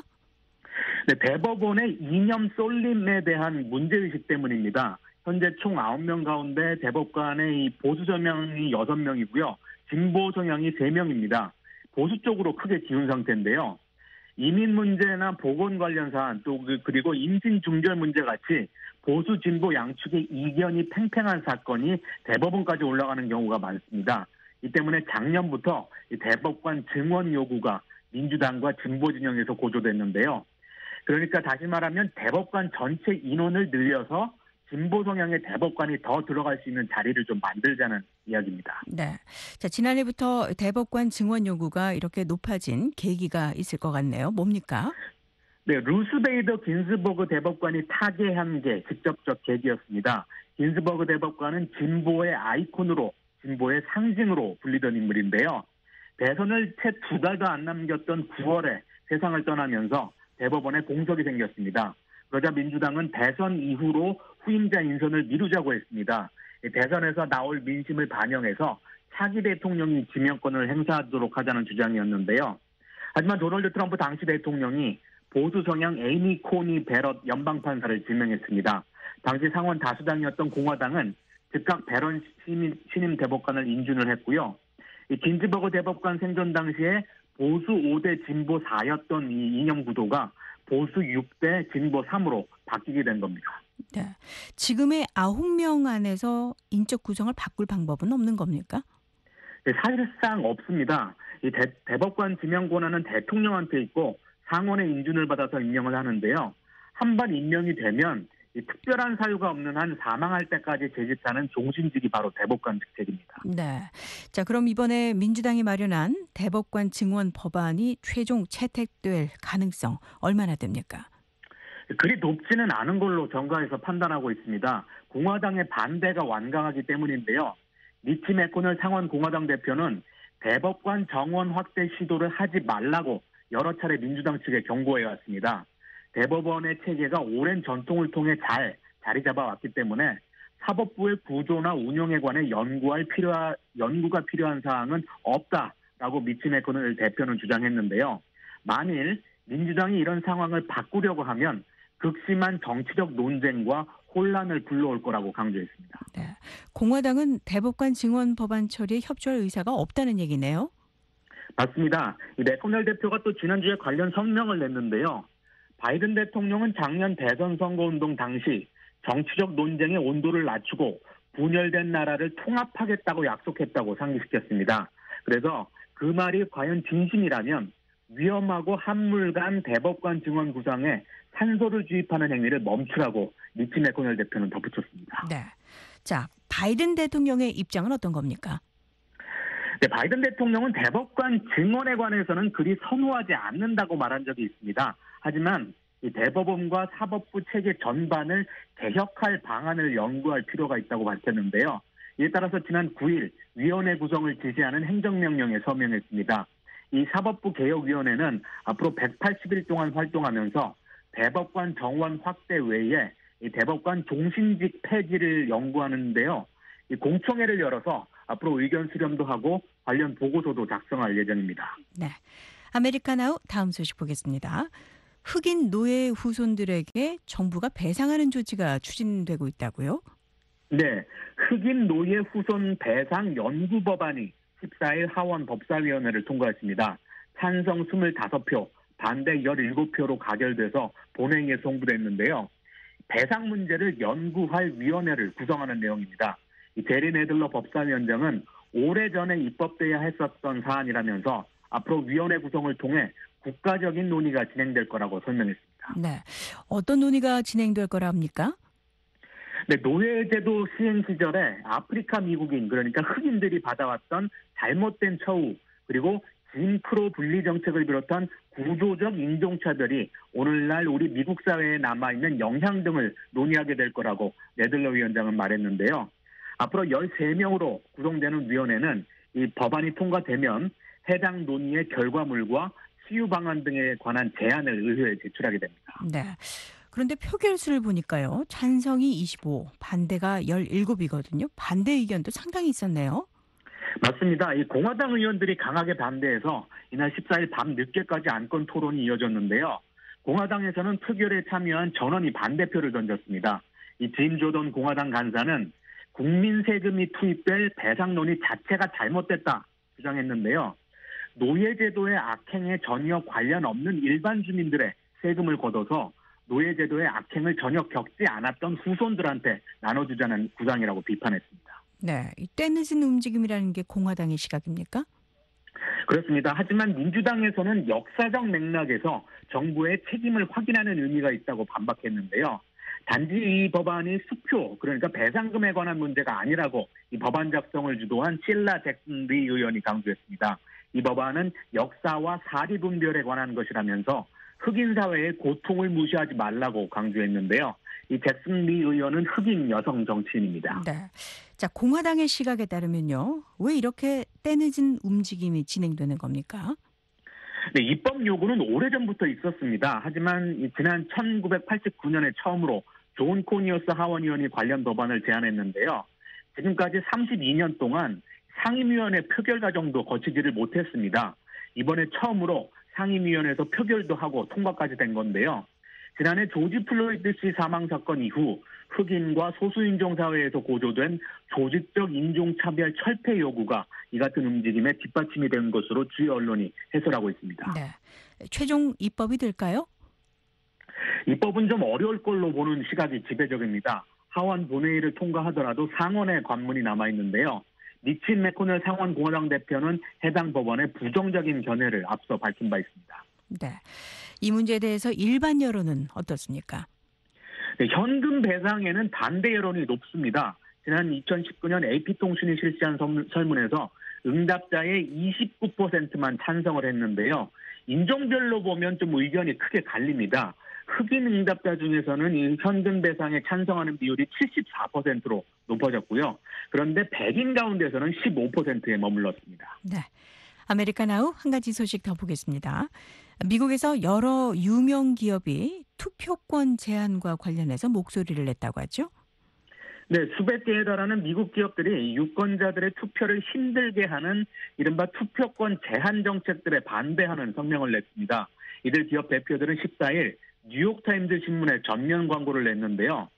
Speaker 6: 네, 대법원의 이념 쏠림에 대한 문제의식 때문입니다. 현재 총 9명 가운데 대법관의 이 보수 성향이 6명이고요. 진보 성향이 3명입니다. 보수 쪽으로 크게 기운 상태인데요. 이민 문제나 보건 관련 사안 또 그리고 임신 중절 문제 같이 보수 진보 양측의 이견이 팽팽한 사건이 대법원까지 올라가는 경우가 많습니다. 이 때문에 작년부터 대법관 증원 요구가 민주당과 진보 진영에서 고조됐는데요. 그러니까 다시 말하면 대법관 전체 인원을 늘려서 진보 성향의 대법관이 더 들어갈 수 있는 자리를 좀 만들자는 이야기입니다.
Speaker 3: 네. 자, 지난해부터 대법관 증원 요구가 이렇게 높아진 계기가 있을 것 같네요. 뭡니까?
Speaker 6: 네, 루스 베이더 긴즈버그 대법관이 타계한 게 직접적 계기였습니다. 긴즈버그 대법관은 진보의 아이콘으로, 진보의 상징으로 불리던 인물인데요. 대선을 채 2달도 안 남겼던 9월에 세상을 떠나면서 대법원에 공석이 생겼습니다. 그러자 민주당은 대선 이후로 후임자 인선을 미루자고 했습니다. 대선에서 나올 민심을 반영해서 차기 대통령이 지명권을 행사하도록 하자는 주장이었는데요. 하지만 도널드 트럼프 당시 대통령이 보수 성향 에이미 코니 베럿 연방판사를 지명했습니다. 당시 상원 다수당이었던 공화당은 즉각 베럿 신임 대법관을 인준을 했고요. 이 긴즈버그 대법관 생존 당시에 보수 5대 진보 4였던 이 이념 구도가 보수 6대 진보 3으로 바뀌게 된 겁니다.
Speaker 3: 네. 지금의 9명 안에서 인적 구성을 바꿀 방법은 없는 겁니까?
Speaker 6: 네, 사실상 없습니다. 이 대법관 지명 권한은 대통령한테 있고 상원의 인준을 받아서 임명을 하는데요. 한 번 임명이 되면 이 특별한 사유가 없는 한 사망할 때까지 재직하는 종신직이 바로 대법관 직책입니다.
Speaker 3: 네. 자, 그럼 이번에 민주당이 마련한 대법관 증원 법안이 최종 채택될 가능성 얼마나 됩니까?
Speaker 6: 그리 높지는 않은 걸로 정가에서 판단하고 있습니다. 공화당의 반대가 완강하기 때문인데요. 미치 매코넬 상원 공화당 대표는 대법관 정원 확대 시도를 하지 말라고 여러 차례 민주당 측에 경고해왔습니다. 대법원의 체계가 오랜 전통을 통해 잘 자리 잡아왔기 때문에 사법부의 구조나 운영에 관해 연구가 필요한 사항은 없다라고 미치 매코넬 대표는 주장했는데요. 만일 민주당이 이런 상황을 바꾸려고 하면 극심한 정치적 논쟁과 혼란을 불러올 거라고 강조했습니다.
Speaker 3: 네. 공화당은 대법관 증원 법안 처리에 협조할 의사가 없다는 얘기네요.
Speaker 6: 맞습니다. 매코넬 대표가 또 지난주에 관련 성명을 냈는데요. 바이든 대통령은 작년 대선 선거운동 당시 정치적 논쟁의 온도를 낮추고 분열된 나라를 통합하겠다고 약속했다고 상기시켰습니다. 그래서 그 말이 과연 진심이라면 위험하고 한물간 대법관 증원 구상에 산소를 주입하는 행위를 멈추라고 미치 매코넬 대표는 덧붙였습니다.
Speaker 3: 네. 자, 바이든 대통령의 입장은 어떤 겁니까?
Speaker 6: 네, 바이든 대통령은 대법관 증원에 관해서는 그리 선호하지 않는다고 말한 적이 있습니다. 하지만 이 대법원과 사법부 체계 전반을 개혁할 방안을 연구할 필요가 있다고 밝혔는데요. 이에 따라서 지난 9일 위원회 구성을 지시하는 행정명령에 서명했습니다. 이 사법부 개혁위원회는 앞으로 180일 동안 활동하면서 대법관 정원 확대 외에 이 대법관 종신직 폐지를 연구하는데요. 이 공청회를 열어서 앞으로 의견 수렴도 하고 관련 보고서도 작성할 예정입니다.
Speaker 3: 네. 아메리카나우 다음 소식 보겠습니다. 흑인 노예 후손들에게 정부가 배상하는 조치가 추진되고 있다고요?
Speaker 6: 네. 흑인 노예 후손 배상 연구 법안이 14일 하원 법사위원회를 통과했습니다. 찬성 25표, 반대 17표로 가결돼서 본회의에 송부됐는데요. 배상 문제를 연구할 위원회를 구성하는 내용입니다. 이 제리 네들러 법사위원장은 오래전에 입법돼야 했었던 사안이라면서 앞으로 위원회 구성을 통해 국가적인 논의가 진행될 거라고 설명했습니다.
Speaker 3: 네. 어떤 논의가 진행될 거라 합니까?
Speaker 6: 네, 노예제도 시행 시절에 아프리카 미국인, 그러니까 흑인들이 받아왔던 잘못된 처우, 그리고 짐크로 분리 정책을 비롯한 구조적 인종차별이 오늘날 우리 미국 사회에 남아있는 영향 등을 논의하게 될 거라고 네들러 위원장은 말했는데요. 앞으로 13명으로 구성되는 위원회는 이 법안이 통과되면 해당 논의의 결과물과 치유 방안 등에 관한 제안을 의회에 제출하게 됩니다.
Speaker 3: 네. 그런데 표결수를 보니까요. 찬성이 25, 반대가 17이거든요. 반대 의견도 상당히 있었네요.
Speaker 6: 맞습니다. 이 공화당 의원들이 강하게 반대해서 이날 14일 밤 늦게까지 안건 토론이 이어졌는데요. 공화당에서는 표결에 참여한 전원이 반대표를 던졌습니다. 이 짐 조던 공화당 간사는 국민 세금이 투입될 배상론이 자체가 잘못됐다 주장했는데요. 노예제도의 악행에 전혀 관련 없는 일반 주민들의 세금을 걷어서 노예제도의 악행을 전혀 겪지 않았던 후손들한테 나눠주자는 구상이라고 비판했습니다.
Speaker 3: 네, 이 때늦은 움직임이라는 게 공화당의 시각입니까?
Speaker 6: 그렇습니다. 하지만 민주당에서는 역사적 맥락에서 정부의 책임을 확인하는 의미가 있다고 반박했는데요. 단지 이 법안이 수표, 그러니까 배상금에 관한 문제가 아니라고 이 법안 작성을 주도한 실라 잭슨 리 의원이 강조했습니다. 이 법안은 역사와 사리분별에 관한 것이라면서 흑인 사회의 고통을 무시하지 말라고 강조했는데요. 이 잭슨 리 의원은 흑인 여성 정치인입니다.
Speaker 3: 네. 자, 공화당의 시각에 따르면요. 왜 이렇게 때늦은 움직임이 진행되는 겁니까?
Speaker 6: 네, 입법 요구는 오래전부터 있었습니다. 하지만 지난 1989년에 처음으로 존 코니어스 하원 의원이 관련 법안을 제안했는데요. 지금까지 32년 동안 상임위원회 표결 과정도 거치지를 못했습니다. 이번에 처음으로 상임위원회에서 표결도 하고 통과까지 된 건데요. 지난해 조지 플로이드 씨 사망 사건 이후 흑인과 소수인종 사회에서 고조된 조직적 인종차별 철폐 요구가 이 같은 움직임에 뒷받침이 된 것으로 주요 언론이 해설하고 있습니다.
Speaker 3: 네. 최종 입법이 될까요?
Speaker 6: 입법은 좀 어려울 걸로 보는 시각이 지배적입니다. 하원 본회의를 통과하더라도 상원의 관문이 남아있는데요. 니친 매코넬 상원 공화당 대표는 해당 법안의 부정적인 견해를 앞서 밝힌 바 있습니다.
Speaker 3: 네. 이 문제에 대해서 일반 여론은 어떻습니까?
Speaker 6: 네, 현금 배상에는 반대 여론이 높습니다. 지난 2019년 AP통신이 실시한 설문에서 응답자의 29%만 찬성을 했는데요. 인종별로 보면 좀 의견이 크게 갈립니다. 흑인 응답자 중에서는 이 현금 배상에 찬성하는 비율이 74%로 높아졌고요. 그런데 백인 가운데서는 15%에 머물렀습니다.
Speaker 3: 네. 아메리카나우 한 가지 소식 더 보겠습니다. 미국에서 여러 유명 기업이 투표권 제한과 관련해서 목소리를 냈다고 하죠?
Speaker 6: 네, 수백 개에 달하는 미국 기업들이 유권자들의 투표를 힘들게 하는 이른바 투표권 제한 정책들에 반대하는 성명을 냈습니다. 이들 기업 대표들은 14일 뉴욕타임즈 신문에 전면 광고를 냈는데요.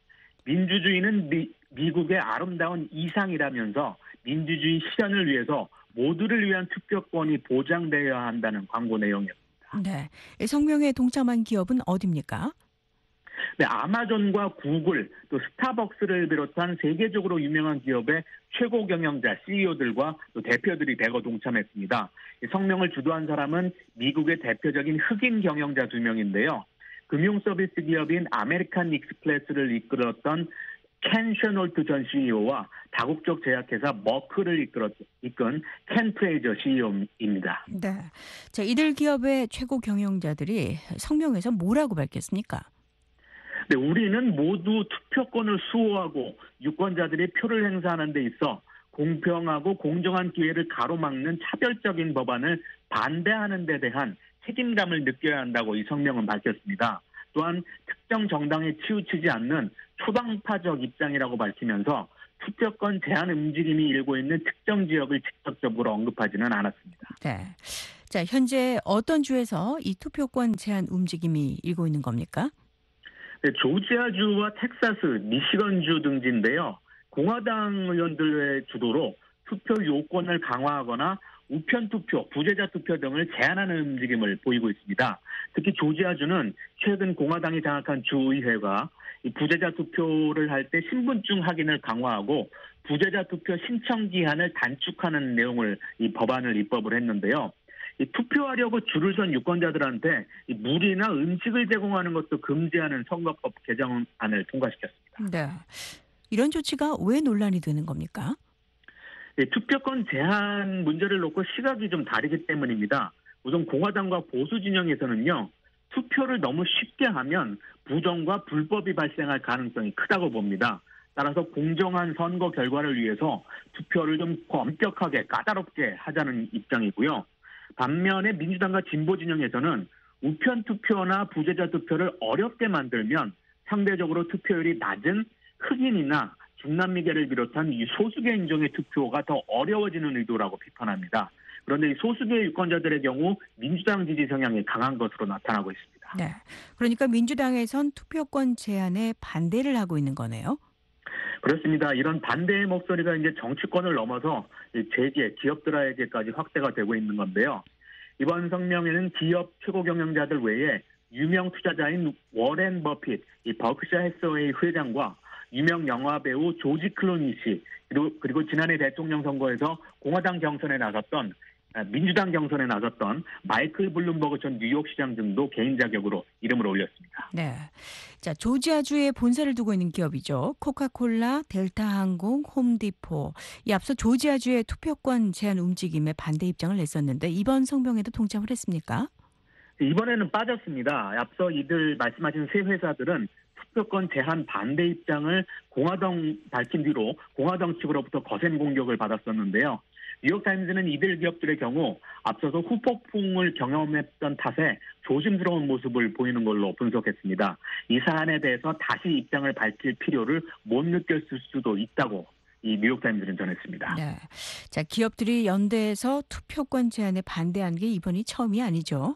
Speaker 6: 민주주의는 미국의 아름다운 이상이라면서 민주주의 실현을 위해서 모두를 위한 투표권이 보장되어야 한다는 광고 내용이었습니다.
Speaker 3: 네. 성명에 동참한 기업은 어디입니까?
Speaker 6: 네, 아마존과 구글, 또 스타벅스를 비롯한 세계적으로 유명한 기업의 최고 경영자, CEO들과 또 대표들이 대거 동참했습니다. 성명을 주도한 사람은 미국의 대표적인 흑인 경영자 2명인데요. 금융서비스 기업인 아메리칸 익스프레스를 이끌었던 켄 셔놀트 전 CEO와 다국적 제약회사 머크를 이끈 켄 프레이저 CEO입니다.
Speaker 3: 네. 자, 이들 기업의 최고 경영자들이 성명에서 뭐라고 밝혔습니까?
Speaker 6: 네, 우리는 모두 투표권을 수호하고 유권자들이 표를 행사하는 데 있어 공평하고 공정한 기회를 가로막는 차별적인 법안을 반대하는 데 대한 책임감을 느껴야 한다고 이 성명은 밝혔습니다. 또한 특정 정당에 치우치지 않는 초당파적 입장이라고 밝히면서 투표권 제한 움직임이 일고 있는 특정 지역을 직접적으로 언급하지는 않았습니다.
Speaker 3: 네. 자, 현재 어떤 주에서 이 투표권 제한 움직임이 일고 있는 겁니까?
Speaker 6: 네, 조지아주와 텍사스, 미시건주 등지인데요. 공화당 의원들의 주도로 투표 요건을 강화하거나 우편 투표, 부재자 투표 등을 제한하는 움직임을 보이고 있습니다. 특히 조지아주는 최근 공화당이 장악한 주의회가 이 부재자 투표를 할 때 신분증 확인을 강화하고 부재자 투표 신청 기한을 단축하는 내용을 이 법안을 입법을 했는데요. 이 투표하려고 줄을 선 유권자들한테 이 물이나 음식을 제공하는 것도 금지하는 선거법 개정안을 통과시켰습니다.
Speaker 3: 네. 이런 조치가 왜 논란이 되는 겁니까?
Speaker 6: 투표권 제한 문제를 놓고 시각이 좀 다르기 때문입니다. 우선 공화당과 보수 진영에서는요. 투표를 너무 쉽게 하면 부정과 불법이 발생할 가능성이 크다고 봅니다. 따라서 공정한 선거 결과를 위해서 투표를 좀 엄격하게 까다롭게 하자는 입장이고요. 반면에 민주당과 진보 진영에서는 우편 투표나 부재자 투표를 어렵게 만들면 상대적으로 투표율이 낮은 흑인이나 중남미계를 비롯한 이 소수계 인종의 투표가 더 어려워지는 의도라고 비판합니다. 그런데 이 소수계 유권자들의 경우 민주당 지지 성향이 강한 것으로 나타나고 있습니다.
Speaker 3: 네. 그러니까 민주당에선 투표권 제한에 반대를 하고 있는 거네요.
Speaker 6: 그렇습니다. 이런 반대의 목소리가 이제 정치권을 넘어서 재계, 기업들에게까지 확대가 되고 있는 건데요. 이번 성명에는 기업 최고 경영자들 외에 유명 투자자인 워렌 버핏, 이 버크셔 해서웨이 회장과 유명 영화 배우 조지 클루니 씨, 그리고 지난해 대통령 선거에서 공화당 경선에 나섰던 민주당 경선에 나섰던 마이클 블룸버그 전 뉴욕시장 등도 개인 자격으로 이름을 올렸습니다.
Speaker 3: 네. 자, 조지아주에 본사를 두고 있는 기업이죠. 코카콜라, 델타항공, 홈디포. 이 앞서 조지아주의 투표권 제한 움직임에 반대 입장을 냈었는데 이번 성명에도 동참을 했습니까?
Speaker 6: 이번에는 빠졌습니다. 앞서 이들 말씀하신 세 회사들은 투표권 제한 반대 입장을 공화당 밝힌 뒤로 공화당 측으로부터 거센 공격을 받았었는데요. 뉴욕타임즈는 이들 기업들의 경우 앞서서 후폭풍을 경험했던 탓에 조심스러운 모습을 보이는 걸로 분석했습니다. 이 사안에 대해서 다시 입장을 밝힐 필요를 못 느꼈을 수도 있다고 이 뉴욕타임즈는 전했습니다.
Speaker 3: 네. 자, 기업들이 연대해서 투표권 제한에 반대한 게 이번이 처음이 아니죠.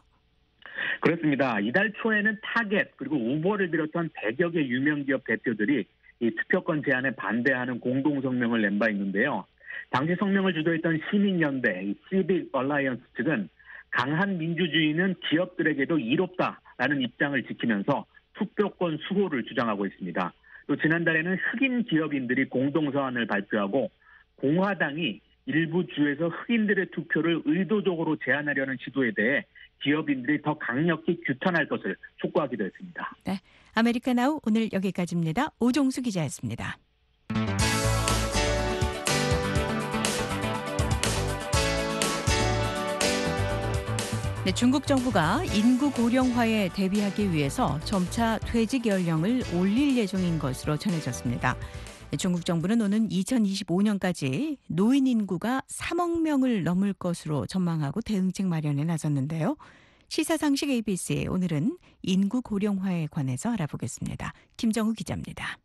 Speaker 6: 그렇습니다. 이달 초에는 타겟 그리고 우버를 비롯한 100여 개 유명 기업 대표들이 이 투표권 제한에 반대하는 공동 성명을 낸 바 있는데요. 당시 성명을 주도했던 시민연대, 시빅 얼라이언스 측은 강한 민주주의는 기업들에게도 이롭다라는 입장을 지키면서 투표권 수호를 주장하고 있습니다. 또 지난달에는 흑인 기업인들이 공동서한을 발표하고 공화당이 일부 주에서 흑인들의 투표를 의도적으로 제한하려는 시도에 대해 기업인들이 더 강력히 규탄할 것을 촉구하기도 했습니다.
Speaker 3: 네, 아메리카나우 오늘 여기까지입니다. 오종수 기자였습니다. 네, 중국 정부가 인구 고령화에 대비하기 위해서 점차 퇴직 연령을 올릴 예정인 것으로 전해졌습니다. 중국 정부는 오는 2025년까지 노인 인구가 3억 명을 넘을 것으로 전망하고 대응책 마련에 나섰는데요. 시사상식 ABC 오늘은 인구 고령화에 관해서 알아보겠습니다. 김정우 기자입니다.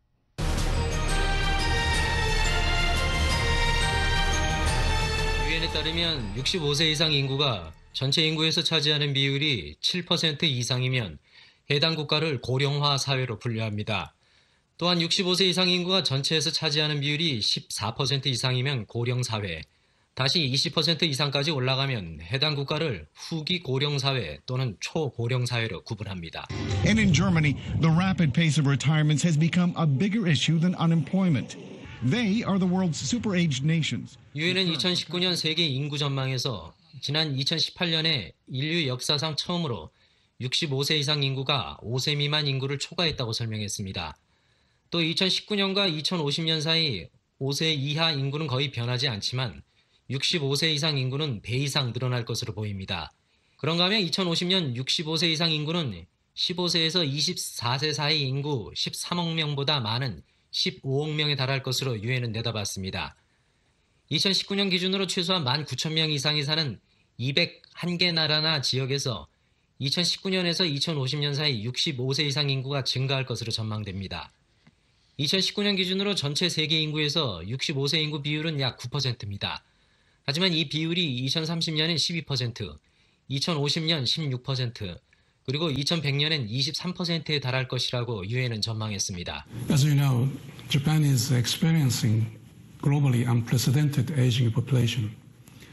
Speaker 7: 유엔에 따르면 65세 이상 인구가 전체 인구에서 차지하는 비율이 7% 이상이면 해당 국가를 고령화 사회로 분류합니다. 또한 65세 이상 인구가 전체에서 차지하는 비율이 14% 이상이면 고령사회, 다시 20% 이상까지 올라가면 해당 국가를 후기 고령사회 또는 초고령사회로 구분합니다.
Speaker 8: And in Germany, the rapid pace of retirements has become a bigger issue than unemployment. They are the world's super-aged nations.
Speaker 7: 유엔은 2019년 세계 인구 전망에서 지난 2018년에 인류 역사상 처음으로 65세 이상 인구가 5세 미만 인구를 초과했다고 설명했습니다. 또 2019년과 2050년 사이 5세 이하 인구는 거의 변하지 않지만 65세 이상 인구는 배 이상 늘어날 것으로 보입니다. 그런가 하면 2050년 65세 이상 인구는 15세에서 24세 사이 인구 13억 명보다 많은 15억 명에 달할 것으로 유엔은 내다봤습니다. 2019년 기준으로 최소한 19,000명 이상이 사는 201개 나라나 지역에서 2019년에서 2050년 사이 65세 이상 인구가 증가할 것으로 전망됩니다. 2019년 기준으로 전체 세계 인구에서 65세 인구 비율은 약 9%입니다. 하지만 이 비율이 2030년엔 12%, 2050년 16%, 그리고 2100년엔 23%에 달할 것이라고 유엔은 전망했습니다.
Speaker 9: As you know, Japan is experiencing globally unprecedented aging population.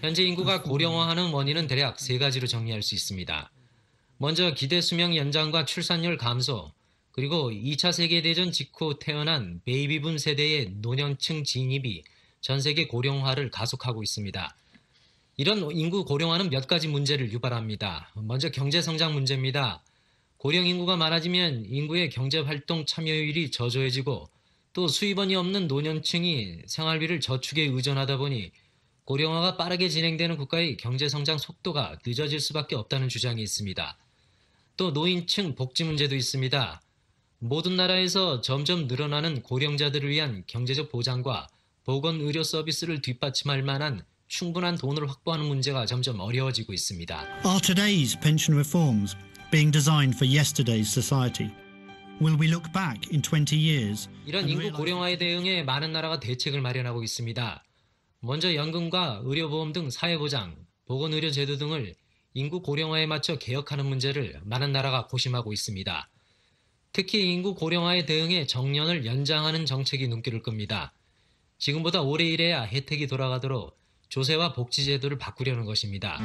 Speaker 7: 현재 인구가 고령화하는 원인은 대략 세 가지로 정리할 수 있습니다. 먼저 기대 수명 연장과 출산율 감소, 그리고 2차 세계대전 직후 태어난 베이비붐 세대의 노년층 진입이 전 세계 고령화를 가속하고 있습니다. 이런 인구 고령화는 몇 가지 문제를 유발합니다. 먼저 경제 성장 문제입니다. 고령 인구가 많아지면 인구의 경제활동 참여율이 저조해지고 또 수입원이 없는 노년층이 생활비를 저축에 의존하다 보니 고령화가 빠르게 진행되는 국가의 경제 성장 속도가 늦어질 수밖에 없다는 주장이 있습니다. 또 노인층 복지 문제도 있습니다. 모든 나라에서 점점 늘어나는 고령자들을 위한 경제적 보장과 보건의료 서비스를 뒷받침할 만한 충분한 돈을 확보하는 문제가 점점 어려워지고 있습니다.
Speaker 9: Are today's pension reforms being designed for yesterday's society? Will we look back in 20 years?
Speaker 7: 이런 인구 고령화에 대응해 많은 나라가 대책을 마련하고 있습니다. 먼저 연금과 의료보험 등 사회보장, 보건의료 제도 등을 인구 고령화에 맞춰 개혁하는 문제를 많은 나라가 고심하고 있습니다. 특히 인구 고령화에 대응해 정년을 연장하는 정책이 눈길을 끕니다. 지금보다 오래 일해야 혜택이 돌아가도록 조세와 복지 제도를 바꾸려는 것입니다.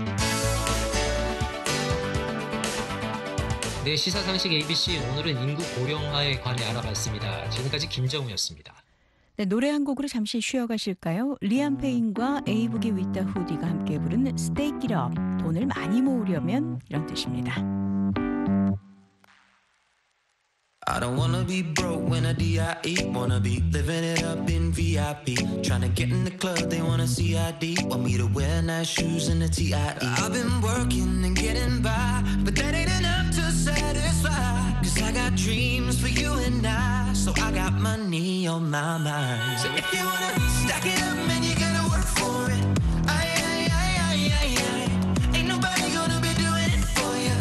Speaker 7: 네, 시사상식 ABC 오늘은 인구 고령화에 관해 알아봤습니다. 지금까지 김정우였습니다.
Speaker 3: 네, 노래 한 곡으로 잠시 쉬어가실까요? 리암 페인과 에이브기 위타 후디가 함께 부른 Stake It Up, 돈을 많이 모으려면 이런 뜻입니다.
Speaker 10: I don't wanna be broke when I DIE. Wanna be living it up in VIP. Tryna get in the club, they wanna CID. Want me to wear nice shoes and a TIE. I've been working and getting by, but that ain't enough to satisfy. Cause I got dreams for you and I, so I got money on my mind. So if you wanna stack it up, man, you gotta work for it. Ain't nobody gonna be doing it for you.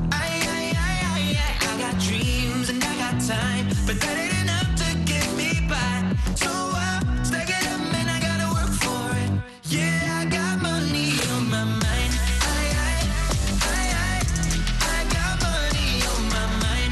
Speaker 10: I got dreams and I got time, but that ain't enough to get me by. So stack it up, man, I gotta work for it. Yeah, I got money on my mind. I got money on my mind.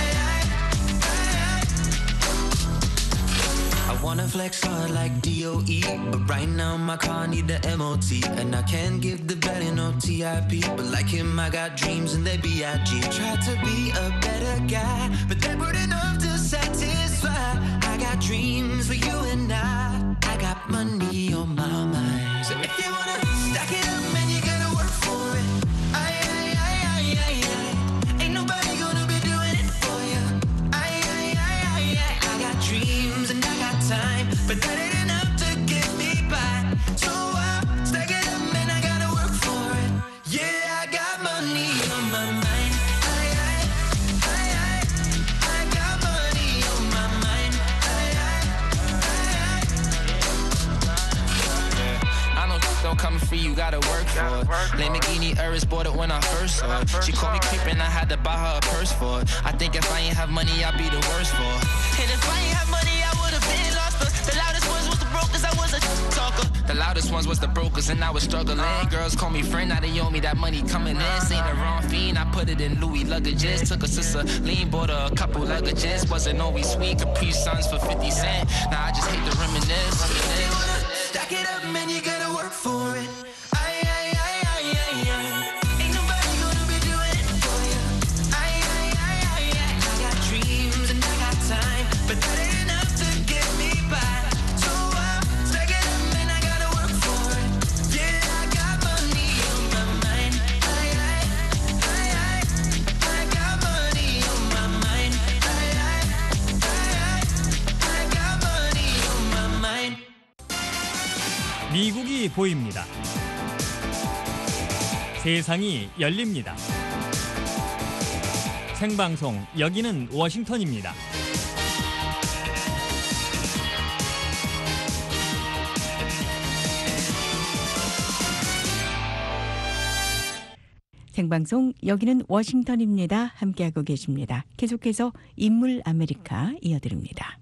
Speaker 10: I wanna flex hard like DOE, but right now my car need the MOT, and I can't give the belly no TIP. But like him, I got dreams and they B.I.G. Tried to be a better guy, but they weren't enough to satisfy. I got dreams for you and I got money on my mind. So if you wanna stack it up, man, you gotta work for it. Ain't nobody gonna be doing it for you. I got dreams and I got time, but that ain't enough to get me by. So stack it up, man, I gotta work for it. Yeah, I got money on my mind. I got money on my mind.
Speaker 11: I know don't come free, you gotta work for it. Lamborghini Urus bought it when I first saw it. She called me creepin', I had to buy her a purse for it. I think if I ain't have money, I'd be the worst for it. And if I ain't have money, I would've been lost. The loudest ones was the brokers, I was a talker. The loudest ones was the brokers, and I was struggling. Girls call me friend, now they owe me that money coming in. Ain't the wrong fiend, I put it in Louis luggages. Took a sister lean, bought her a couple luggages. Wasn't always sweet, Capri Suns for 50 cents. Now I just hate to reminisce.
Speaker 10: Stack it up, man, you gotta work for it. Ain't nobody gonna be doing it for you. I got dreams and I got time, but that ain't enough to get me by. So stack it up, man, I gotta work for it. Yeah, I got money on my mind. I got money on my mind. I got money on my mind.
Speaker 4: 미국이 보입니다. 세상이 열립니다. 생방송, 여기는 워싱턴입니다.
Speaker 3: 생방송, 여기는 워싱턴입니다. 함께하고 계십니다. 계속해서 인물 아메리카 이어드립니다.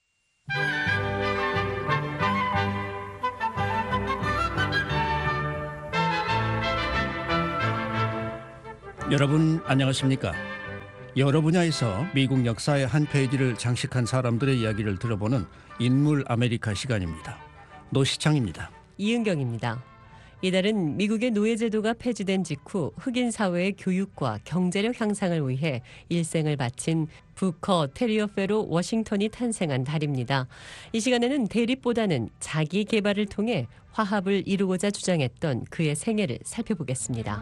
Speaker 12: 여러분 안녕하십니까? 여러 분야에서 미국 역사의 한 페이지를 장식한 사람들의 이야기를 들어보는 인물 아메리카 시간입니다. 노시창입니다.
Speaker 13: 이은경입니다. 이달은 미국의 노예제도가 폐지된 직후 흑인 사회의 교육과 경제력 향상을 위해 일생을 바친 부커 테리어페로 워싱턴이 탄생한 달입니다. 이 시간에는 대립보다는 자기 개발을 통해 화합을 이루고자 주장했던 그의 생애를 살펴보겠습니다.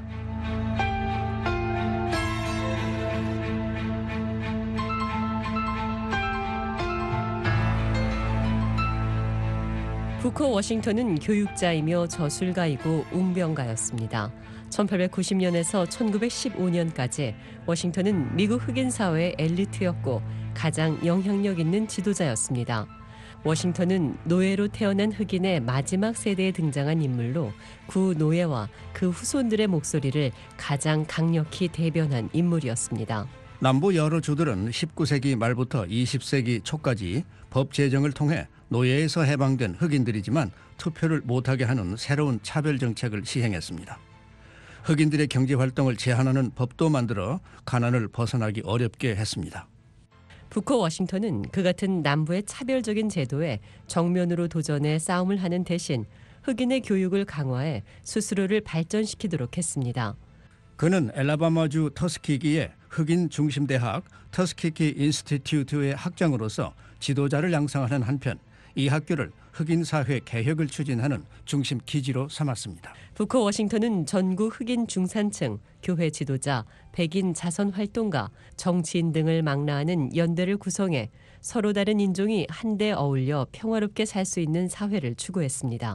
Speaker 13: 부커 워싱턴은 교육자이며 저술가이고 웅변가였습니다. 1890년에서 1915년까지 워싱턴은 미국 흑인 사회의 엘리트였고 가장 영향력 있는 지도자였습니다. 워싱턴은 노예로 태어난 흑인의 마지막 세대에 등장한 인물로 구노예와 그 후손들의 목소리를 가장 강력히 대변한 인물이었습니다.
Speaker 12: 남부 여러 주들은 19세기 말부터 20세기 초까지 법 제정을 통해 노예에서 해방된 흑인들이지만 투표를 못하게 하는 새로운 차별 정책을 시행했습니다. 흑인들의 경제활동을 제한하는 법도 만들어 가난을 벗어나기 어렵게 했습니다.
Speaker 13: 부커 워싱턴은 그 같은 남부의 차별적인 제도에 정면으로 도전해 싸움을 하는 대신 흑인의 교육을 강화해 스스로를 발전시키도록 했습니다.
Speaker 12: 그는 엘라바마주 터스키기의 흑인 중심대학 터스키키 인스티튜트의 학장으로서 지도자를 양성하는 한편 이 학교를 흑인 사회 개혁을 추진하는 중심 기지로 삼았습니다.
Speaker 13: 부커 워싱턴은 전국 흑인 중산층, 교회 지도자, 백인 자선 활동가, 정치인 등을 망라하는 연대를 구성해 서로 다른 인종이 한데 어울려 평화롭게 살 수 있는 사회를 추구했습니다.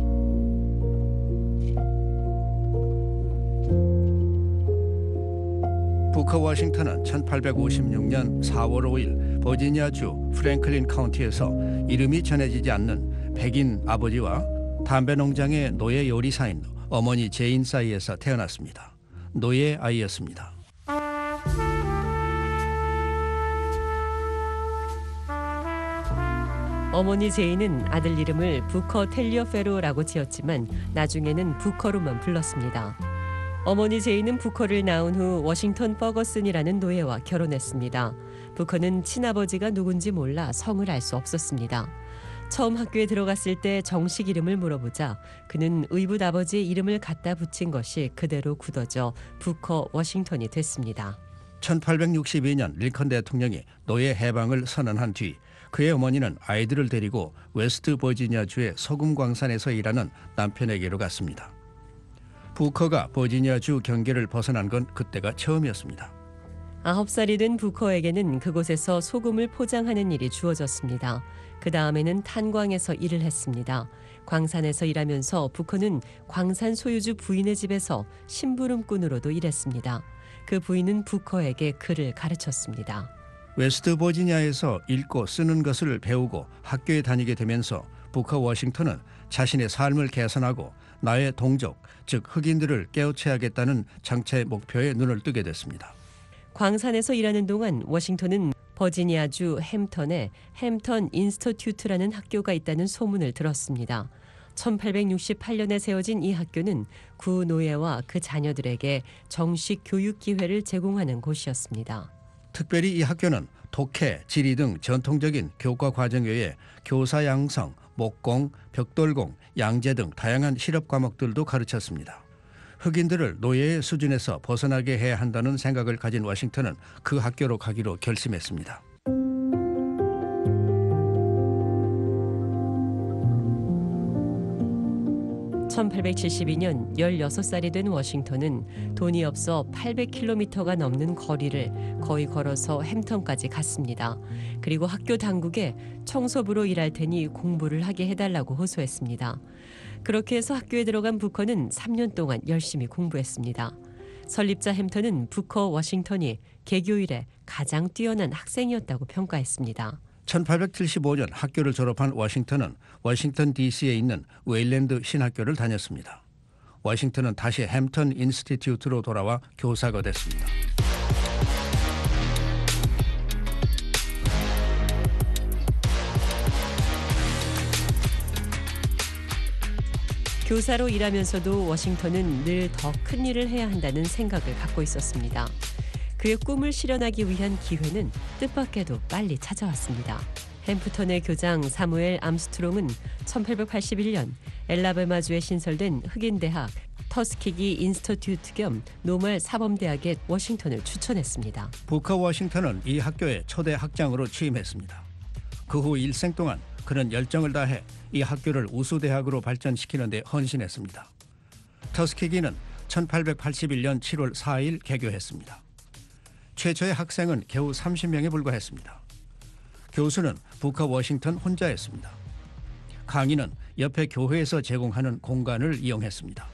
Speaker 12: 부커 워싱턴은 1856년 4월 5일 버지니아주 프랭클린 카운티에서 이름이 전해지지 않는 백인 아버지와 담배 농장의 노예 요리사인 어머니 제인 사이에서 태어났습니다. 노예 아이였습니다.
Speaker 13: 어머니 제인은 아들 이름을 부커 텔리어페로라고 지었지만 나중에는 부커로만 불렀습니다. 어머니 제인은 부커를 낳은 후 워싱턴 퍼거슨이라는 노예와 결혼했습니다. 부커는 친아버지가 누군지 몰라 성을 알 수 없었습니다. 처음 학교에 들어갔을 때 정식 이름을 물어보자 그는 의붓 아버지의 이름을 갖다 붙인 것이 그대로 굳어져 부커 워싱턴이 됐습니다.
Speaker 12: 1862년 링컨 대통령이 노예 해방을 선언한 뒤 그의 어머니는 아이들을 데리고 웨스트 버지니아주의 소금 광산에서 일하는 남편에게로 갔습니다. 부커가 버지니아주 경계를 벗어난 건 그때가 처음이었습니다.
Speaker 13: 9살이 된 부커에게는 그곳에서 소금을 포장하는 일이 주어졌습니다. 그 다음에는 탄광에서 일을 했습니다. 광산에서 일하면서 부커는 광산 소유주 부인의 집에서 심부름꾼으로도 일했습니다. 그 부인은 부커에게 글을 가르쳤습니다.
Speaker 12: 웨스트 버지니아에서 읽고 쓰는 것을 배우고 학교에 다니게 되면서 부커 워싱턴은 자신의 삶을 개선하고 나의 동족, 즉 흑인들을 깨우쳐야겠다는 장차의 목표에 눈을 뜨게 됐습니다.
Speaker 13: 광산에서 일하는 동안 워싱턴은 버지니아주 햄턴에 햄턴 인스티튜트라는 학교가 있다는 소문을 들었습니다. 1868년에 세워진 이 학교는 구노예와 그 자녀들에게 정식 교육 기회를 제공하는 곳이었습니다.
Speaker 12: 특별히 이 학교는 독해, 지리 등 전통적인 교과 과정 외에 교사 양성, 목공, 벽돌공, 양재 등 다양한 실업 과목들도 가르쳤습니다. 흑인들을 노예의 수준에서 벗어나게 해야 한다는 생각을 가진 워싱턴은 그 학교로 가기로 결심했습니다.
Speaker 13: (1872년) 16살이 된 워싱턴은 돈이 없어 800km가 넘는 거리를 거의 걸어서 햄턴까지 갔습니다. 그리고 학교 당국에 청소부로 일할 테니 공부를 하게 해달라고 호소했습니다. 그렇게 해서 학교에 들어간 부커는 3년 동안 열심히 공부했습니다. 설립자 햄턴은 부커 워싱턴이 개교 이래 가장 뛰어난 학생이었다고 평가했습니다.
Speaker 12: 1875년 학교를 졸업한 워싱턴은 워싱턴 DC에 있는 웨일랜드 신학교를 다녔습니다. 워싱턴은 다시 햄턴 인스티튜트로 돌아와 교사가 됐습니다.
Speaker 13: 교사로 일하면서도 워싱턴은 늘 더 큰 일을 해야 한다는 생각을 갖고 있었습니다. 그의 꿈을 실현하기 위한 기회는 뜻밖에도 빨리 찾아왔습니다. 햄프턴의 교장 사무엘 암스트롱은 1881년 엘라바마주에 신설된 흑인 대학 터스키기 인스터튜트 겸 노멀 사범대학의 워싱턴을 추천했습니다.
Speaker 12: 부커 워싱턴은 이 학교의 초대 학장으로 취임했습니다. 그 후 일생 동안 그는 열정을 다해 이 학교를 우수대학으로 발전시키는 데 헌신했습니다. 터스키기는 1881년 7월 4일 개교했습니다. 최초의 학생은 겨우 30명에 불과했습니다. 교수는 부커 워싱턴 혼자였습니다. 강의는 옆에 교회에서 제공하는 공간을 이용했습니다.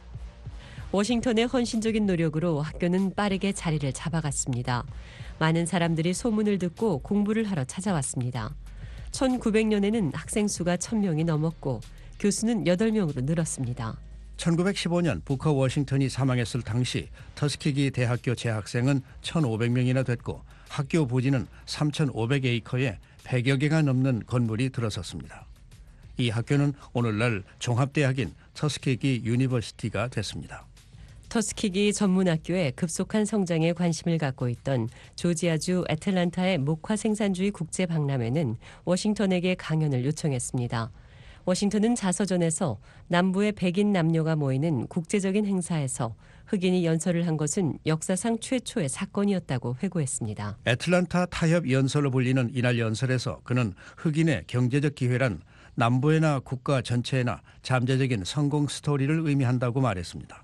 Speaker 13: 워싱턴의 헌신적인 노력으로 학교는 빠르게 자리를 잡아갔습니다. 많은 사람들이 소문을 듣고 공부를 하러 찾아왔습니다. 1900년에는 학생 수가 1000명이 넘었고 교수는 8명으로 늘었습니다.
Speaker 12: 1915년 부커 워싱턴이 사망했을 당시 터스키기 대학교 재학생은 1,500명이나 됐고 학교 부지는 3,500에이커에 100여 개가 넘는 건물이 들어섰습니다. 이 학교는 오늘날 종합대학인 터스키기 유니버시티가 됐습니다.
Speaker 13: 터스키기 전문학교에 급속한 성장에 관심을 갖고 있던 조지아주 애틀란타의 목화 생산주의 국제 박람회는 워싱턴에게 강연을 요청했습니다. 워싱턴은 자서전에서 남부의 백인 남녀가 모이는 국제적인 행사에서 흑인이 연설을 한 것은 역사상 최초의 사건이었다고 회고했습니다.
Speaker 12: 애틀란타 타협 연설로 불리는 이날 연설에서 그는 흑인의 경제적 기회란 남부에나 국가 전체에나 잠재적인 성공 스토리를 의미한다고 말했습니다.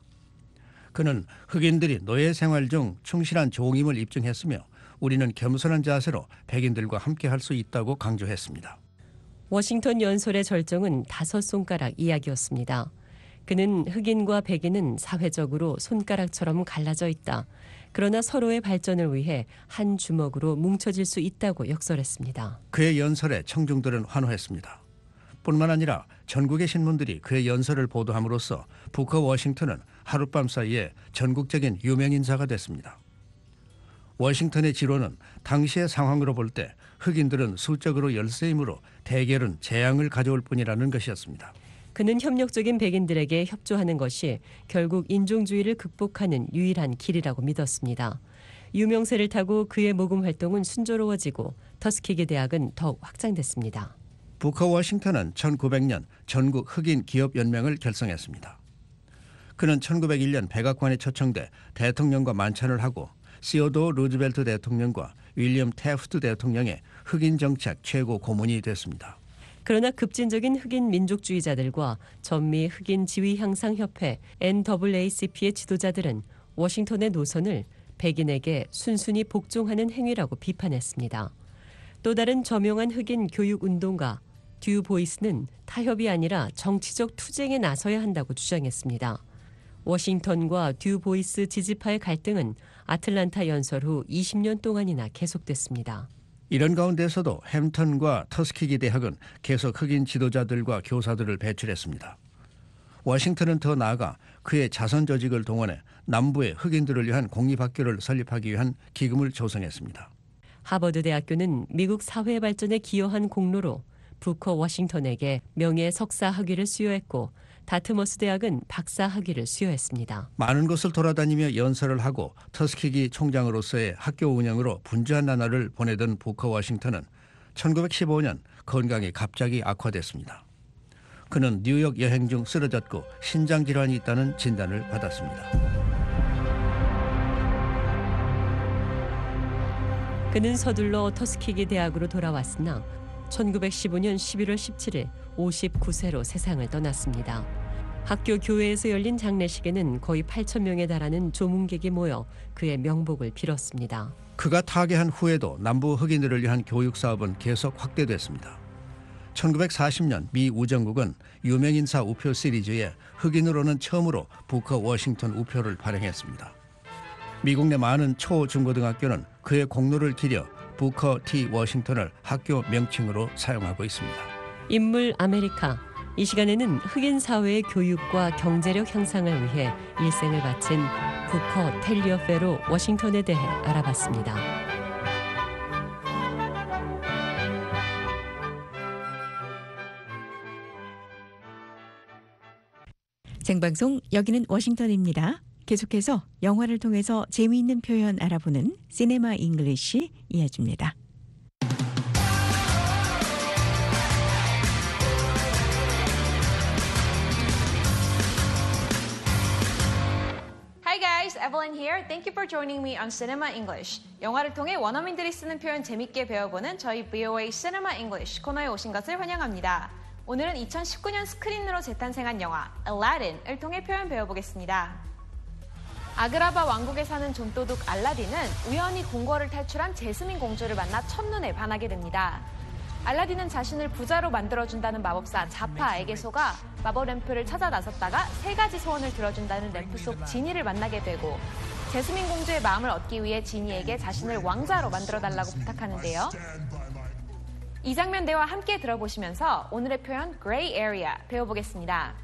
Speaker 12: 그는 흑인들이 노예 생활 중 충실한 종임을 입증했으며 우리는 겸손한 자세로 백인들과 함께할 수 있다고 강조했습니다.
Speaker 13: 워싱턴 연설의 절정은 5손가락 이야기였습니다. 그는 흑인과 백인은 사회적으로 손가락처럼 갈라져 있다. 그러나 서로의 발전을 위해 한 주먹으로 뭉쳐질 수 있다고 역설했습니다.
Speaker 12: 그의 연설에 청중들은 환호했습니다. 뿐만 아니라 전국의 신문들이 그의 연설을 보도함으로써 부커 워싱턴은 하룻밤 사이에 전국적인 유명인사가 됐습니다. 워싱턴의 지론은 당시의 상황으로 볼 때 흑인들은 수적으로 열세이므로 대결은 재앙을 가져올 뿐이라는 것이었습니다.
Speaker 13: 그는 협력적인 백인들에게 협조하는 것이 결국 인종주의를 극복하는 유일한 길이라고 믿었습니다. 유명세를 타고 그의 모금 활동은 순조로워지고 터스키기 대학은 더욱 확장됐습니다.
Speaker 12: 부커 워싱턴은 1900년 전국 흑인 기업연맹을 결성했습니다. 그는 1901년 백악관에 초청돼 대통령과 만찬을 하고 시어도어 루즈벨트 대통령과 윌리엄 태프트 대통령의 흑인 정책 최고 고문이 됐습니다.
Speaker 13: 그러나 급진적인 흑인 민족주의자들과 전미 흑인 지위 향상 협회 NAACP의 지도자들은 워싱턴의 노선을 백인에게 순순히 복종하는 행위라고 비판했습니다. 또 다른 저명한 흑인 교육운동가 듀 보이스는 타협이 아니라 정치적 투쟁에 나서야 한다고 주장했습니다. 워싱턴과 듀 보이스 지지파의 갈등은 아틀란타 연설 후 20년 동안이나 계속됐습니다.
Speaker 12: 이런 가운데서도 햄턴과 터스키기 대학은 계속 흑인 지도자들과 교사들을 배출했습니다. 워싱턴은 더 나아가 그의 자선 조직을 동원해 남부의 흑인들을 위한 공립학교를 설립하기 위한 기금을 조성했습니다.
Speaker 13: 하버드 대학교는 미국 사회 발전에 기여한 공로로 부커 워싱턴에게 명예 석사 학위를 수여했고 다트머스 대학은 박사 학위를 수여했습니다.
Speaker 12: 많은 곳을 돌아다니며 연설을 하고 터스키기 총장으로서의 학교 운영으로 분주한 나날을 보내던 부커 워싱턴은 1915년 건강이 갑자기 악화됐습니다. 그는 뉴욕 여행 중 쓰러졌고 신장 질환이 있다는 진단을 받았습니다.
Speaker 13: 그는 서둘러 터스키기 대학으로 돌아왔으나 1915년 11월 17일 59세로 세상을 떠났습니다. 학교 교회에서 열린 장례식에는 거의 8,000명에 달하는 조문객이 모여 그의 명복을 빌었습니다.
Speaker 12: 그가 타계한 후에도 남부 흑인들을 위한 교육 사업은 계속 확대됐습니다. 1940년 미 우정국은 유명인사 우표 시리즈에 흑인으로는 처음으로 부커 워싱턴 우표를 발행했습니다. 미국 내 많은 초, 중고등학교는 그의 공로를 기려 부커 T 워싱턴을 학교 명칭으로 사용하고 있습니다.
Speaker 13: 인물 아메리카. 이 시간에는 흑인 사회의 교육과 경제력 향상을 위해 일생을 바친 부커 텔리어페로 워싱턴에 대해 알아봤습니다.
Speaker 3: 생방송 여기는 워싱턴입니다. 계속해서 영화를 통해서 재미있는 표현 알아보는 시네마 잉글리시 이어집니다.
Speaker 14: guys, Evelyn here. Thank you for joining me on Cinema English. 영화를 통해 원어민들이 쓰는 표현 재밌게 배워보는 저희 VOA Cinema English 코너에 오신 것을 환영합니다. 오늘은 2019년 스크린으로 재탄생한 영화 Aladdin을 통해 표현 배워보겠습니다. 아그라바 왕국에 사는 좀도둑 알라딘은 우연히 궁궐을 탈출한 제스민 공주를 만나 첫눈에 반하게 됩니다. 알라딘은 자신을 부자로 만들어준다는 마법사 자파에게 속아 마법 램프를 찾아 나섰다가 3가지 소원을 들어준다는 램프 속 지니를 만나게 되고 제스민 공주의 마음을 얻기 위해 지니에게 자신을 왕자로 만들어달라고 부탁하는데요. 이 장면 대화 함께 들어보시면서 오늘의 표현 Gray Area 배워보겠습니다.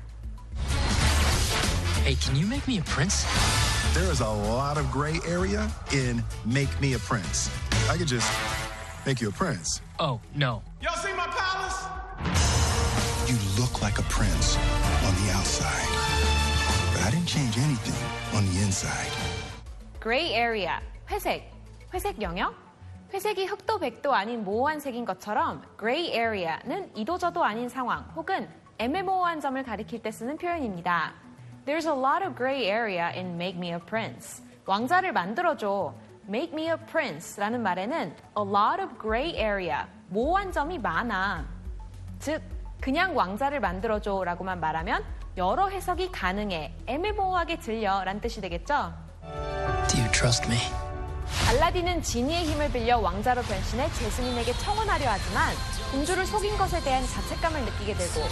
Speaker 15: Hey, can you make me a prince?
Speaker 16: There is a lot of gray area in Make Me a Prince. I could just make you a prince.
Speaker 15: Oh, no.
Speaker 16: Y'all see my palace? You look like a prince on the outside, but I didn't change anything on the inside.
Speaker 14: Gray area, 회색, 회색 영역? 회색이 흑도 백도 아닌 모호한 색인 것처럼 Gray area는 이도저도 아닌 상황 혹은 애매모호한 점을 가리킬 때 쓰는 표현입니다. There's a lot of gray area in Make Me a Prince. 왕자를 만들어줘. Make me a prince라는 말에는 a lot of gray area, 모호한 점이 많아. 즉, 그냥 왕자를 만들어줘 라고만 말하면 여러 해석이 가능해, 애매모호하게 들려 라는 뜻이 되겠죠?
Speaker 15: Do you trust me?
Speaker 14: 알라딘은 지니의 힘을 빌려 왕자로 변신해 제스민에게 청혼하려 하지만 공주를 속인 것에 대한 자책감을 느끼게 되고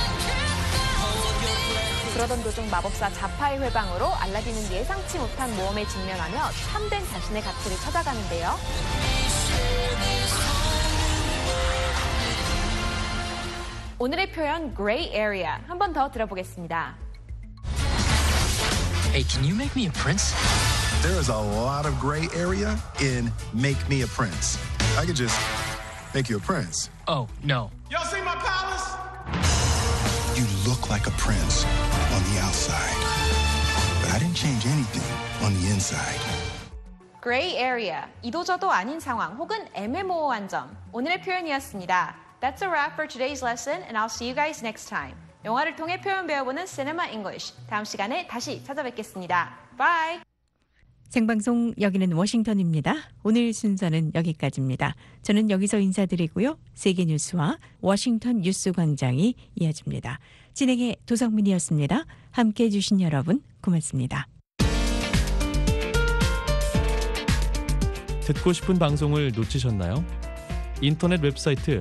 Speaker 14: 그러던 도중 마법사 자파의 회방으로 알라딘은 예상치 못한 모험에 직면하며 참된 자신의 가치를 찾아가는데요. 오늘의 표현 Gray Area 한 번 더 들어보겠습니다.
Speaker 15: Hey, can you make me a prince?
Speaker 16: There is a lot of gray area in Make Me a Prince. I could just make you a prince.
Speaker 15: Oh, no.
Speaker 16: Y'all see my palace? You look like a prince on the outside, but I didn't change anything on the inside.
Speaker 14: Gray area, 이도저도 아닌 상황 혹은 애매모호한 점. 오늘의 표현이었습니다. That's a wrap for today's lesson, and I'll see you guys next time. 영화를 통해 표현 배워보는 Cinema English. 다음 시간에 다시 찾아뵙겠습니다. Bye!
Speaker 3: 생방송 여기는 워싱턴입니다. 오늘 순서는 여기까지입니다. 저는 여기서 인사드리고요. 세계 뉴스와 워싱턴 뉴스 광장이 이어집니다. 진행의 도성민이었습니다. 함께해 주신 여러분 고맙습니다.
Speaker 17: 듣고 싶은 방송을 놓치셨나요? 인터넷 웹사이트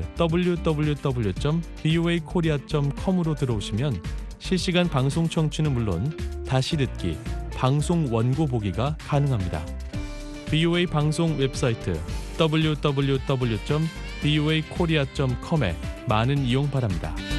Speaker 17: www.voakorea.com으로 들어오시면 실시간 방송 청취는 물론 다시 듣기, 방송 원고 보기가 가능합니다. VOA 방송 웹사이트 www.voakorea.com에 많은 이용 바랍니다.